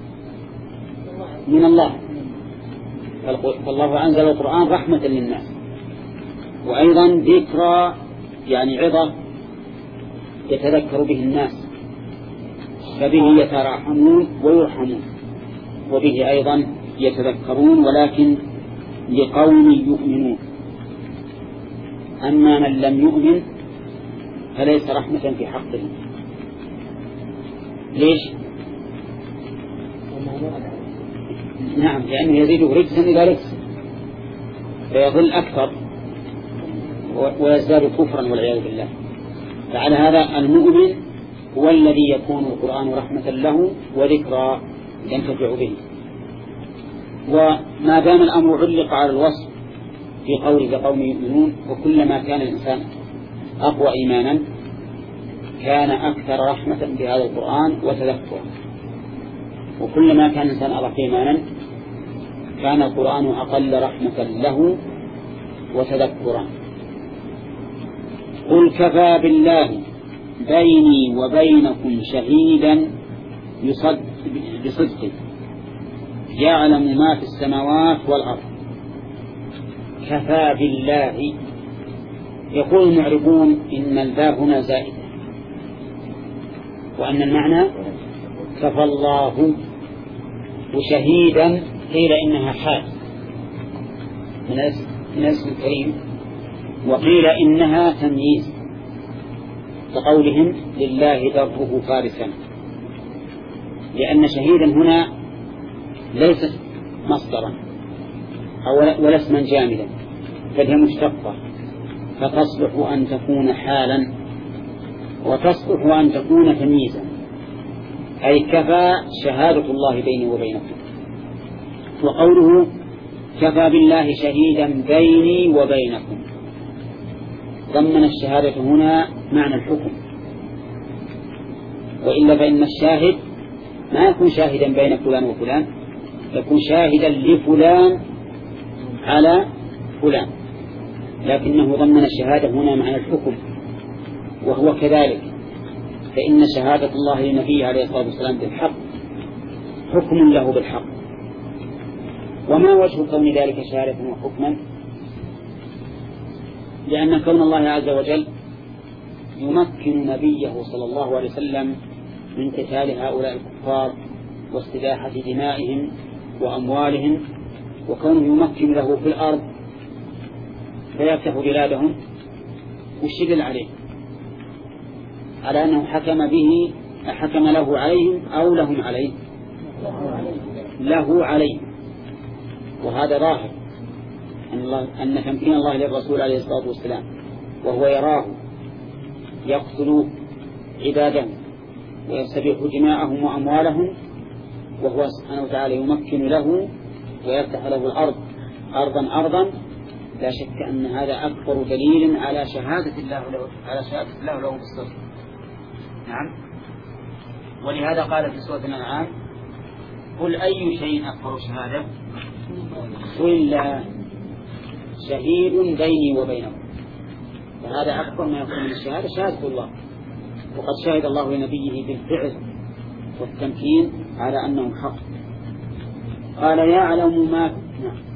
من الله، فالله أنزل القرآن رحمة للناس، وأيضا ذكرى يعني عظة يتذكر به الناس، فبه يتراحمون ويرحمون، وبه أيضا يتذكرون، ولكن لقوم يؤمنون. أما من لم يؤمن فليس رحمة في حقه. ليش؟ نعم، لأنه يزيده رجسا إلى رجس فيظل أكثر ويزداد كفرا والعياذ بالله. فعلى هذا المؤمن هو الذي يكون القرآن رحمة له وذكرى ينتفع به. وما دام الأمر علق على الوصف في قوله قوم يؤمنون، وكلما كان الإنسان أقوى إيمانا كان أكثر رحمة بهذا القرآن وتذكرا، وكلما كان الإنسان أضعف إيمانا كان القرآن أقل رحمة له وتذكرا. قل كفى بالله بيني وبينكم شهيدا بصدق يعلم ما في السماوات والأرض. كفى بالله، يقول المعربون إن الباء هنا زائدة، وأن المعنى كفى الله، وشهيدا قيل إنها حال من اسم الكريم، وقيل إنها تمييز كقولهم لله دره فارسا، لأن شهيدا هنا ليست مصدرا أو ولا اسما جامدا، بل هي مشتقة، فتصلح أن تكون حالا وتصلح أن تكون تمييزا، أي كفى شهادة الله بيني وبينكم. وقوله كفى بالله شهيدا بيني وبينكم ضمن الشهادة هنا معنى الحكم، وإلا فإن الشاهد ما يكون شاهدا بين فلان وفلان، يكون شاهدا لفلان على فلان، لكنه ضمن الشهادة هنا معنى الحكم، وهو كذلك، فإن شهادة الله للنبي عليه الصلاة والسلام بالحق حكم له بالحق. وما وجه كون ذلك شهادة وحكما؟ لأن كون الله عز وجل يمكن نبيه صلى الله عليه وسلم من قتال هؤلاء الكفار واستباحة دمائهم وأموالهم، وكونه يمكن له في الأرض فيفتح بلادهم، والشدل عليه على أنه حكم به، حكم له عليهم أو لهم عليه، له عليه. وهذا ظاهر أن, الله أن تمكين الله للرسول عليه الصلاة والسلام وهو يراه يقتل عباده ويستبيح دماءهم وأموالهم، وهو سبحانه وتعالى يمكن له ويفتح له الأرض أرضا أرضا، لا شك أن هذا أكبر دليل على شهادة الله له على شهادة الله له بالصدق. نعم. ولهذا قال في سورة الأنعام قل أي شيء أكبر شهادة؟ إلا شهيد بيني وبينكم. فهذا أكبر ما يكون من الشهادة شهادة الله، وقد شهد الله لنبيه بالفعل والتمكين على أنه حق. قال يعلم ما نعم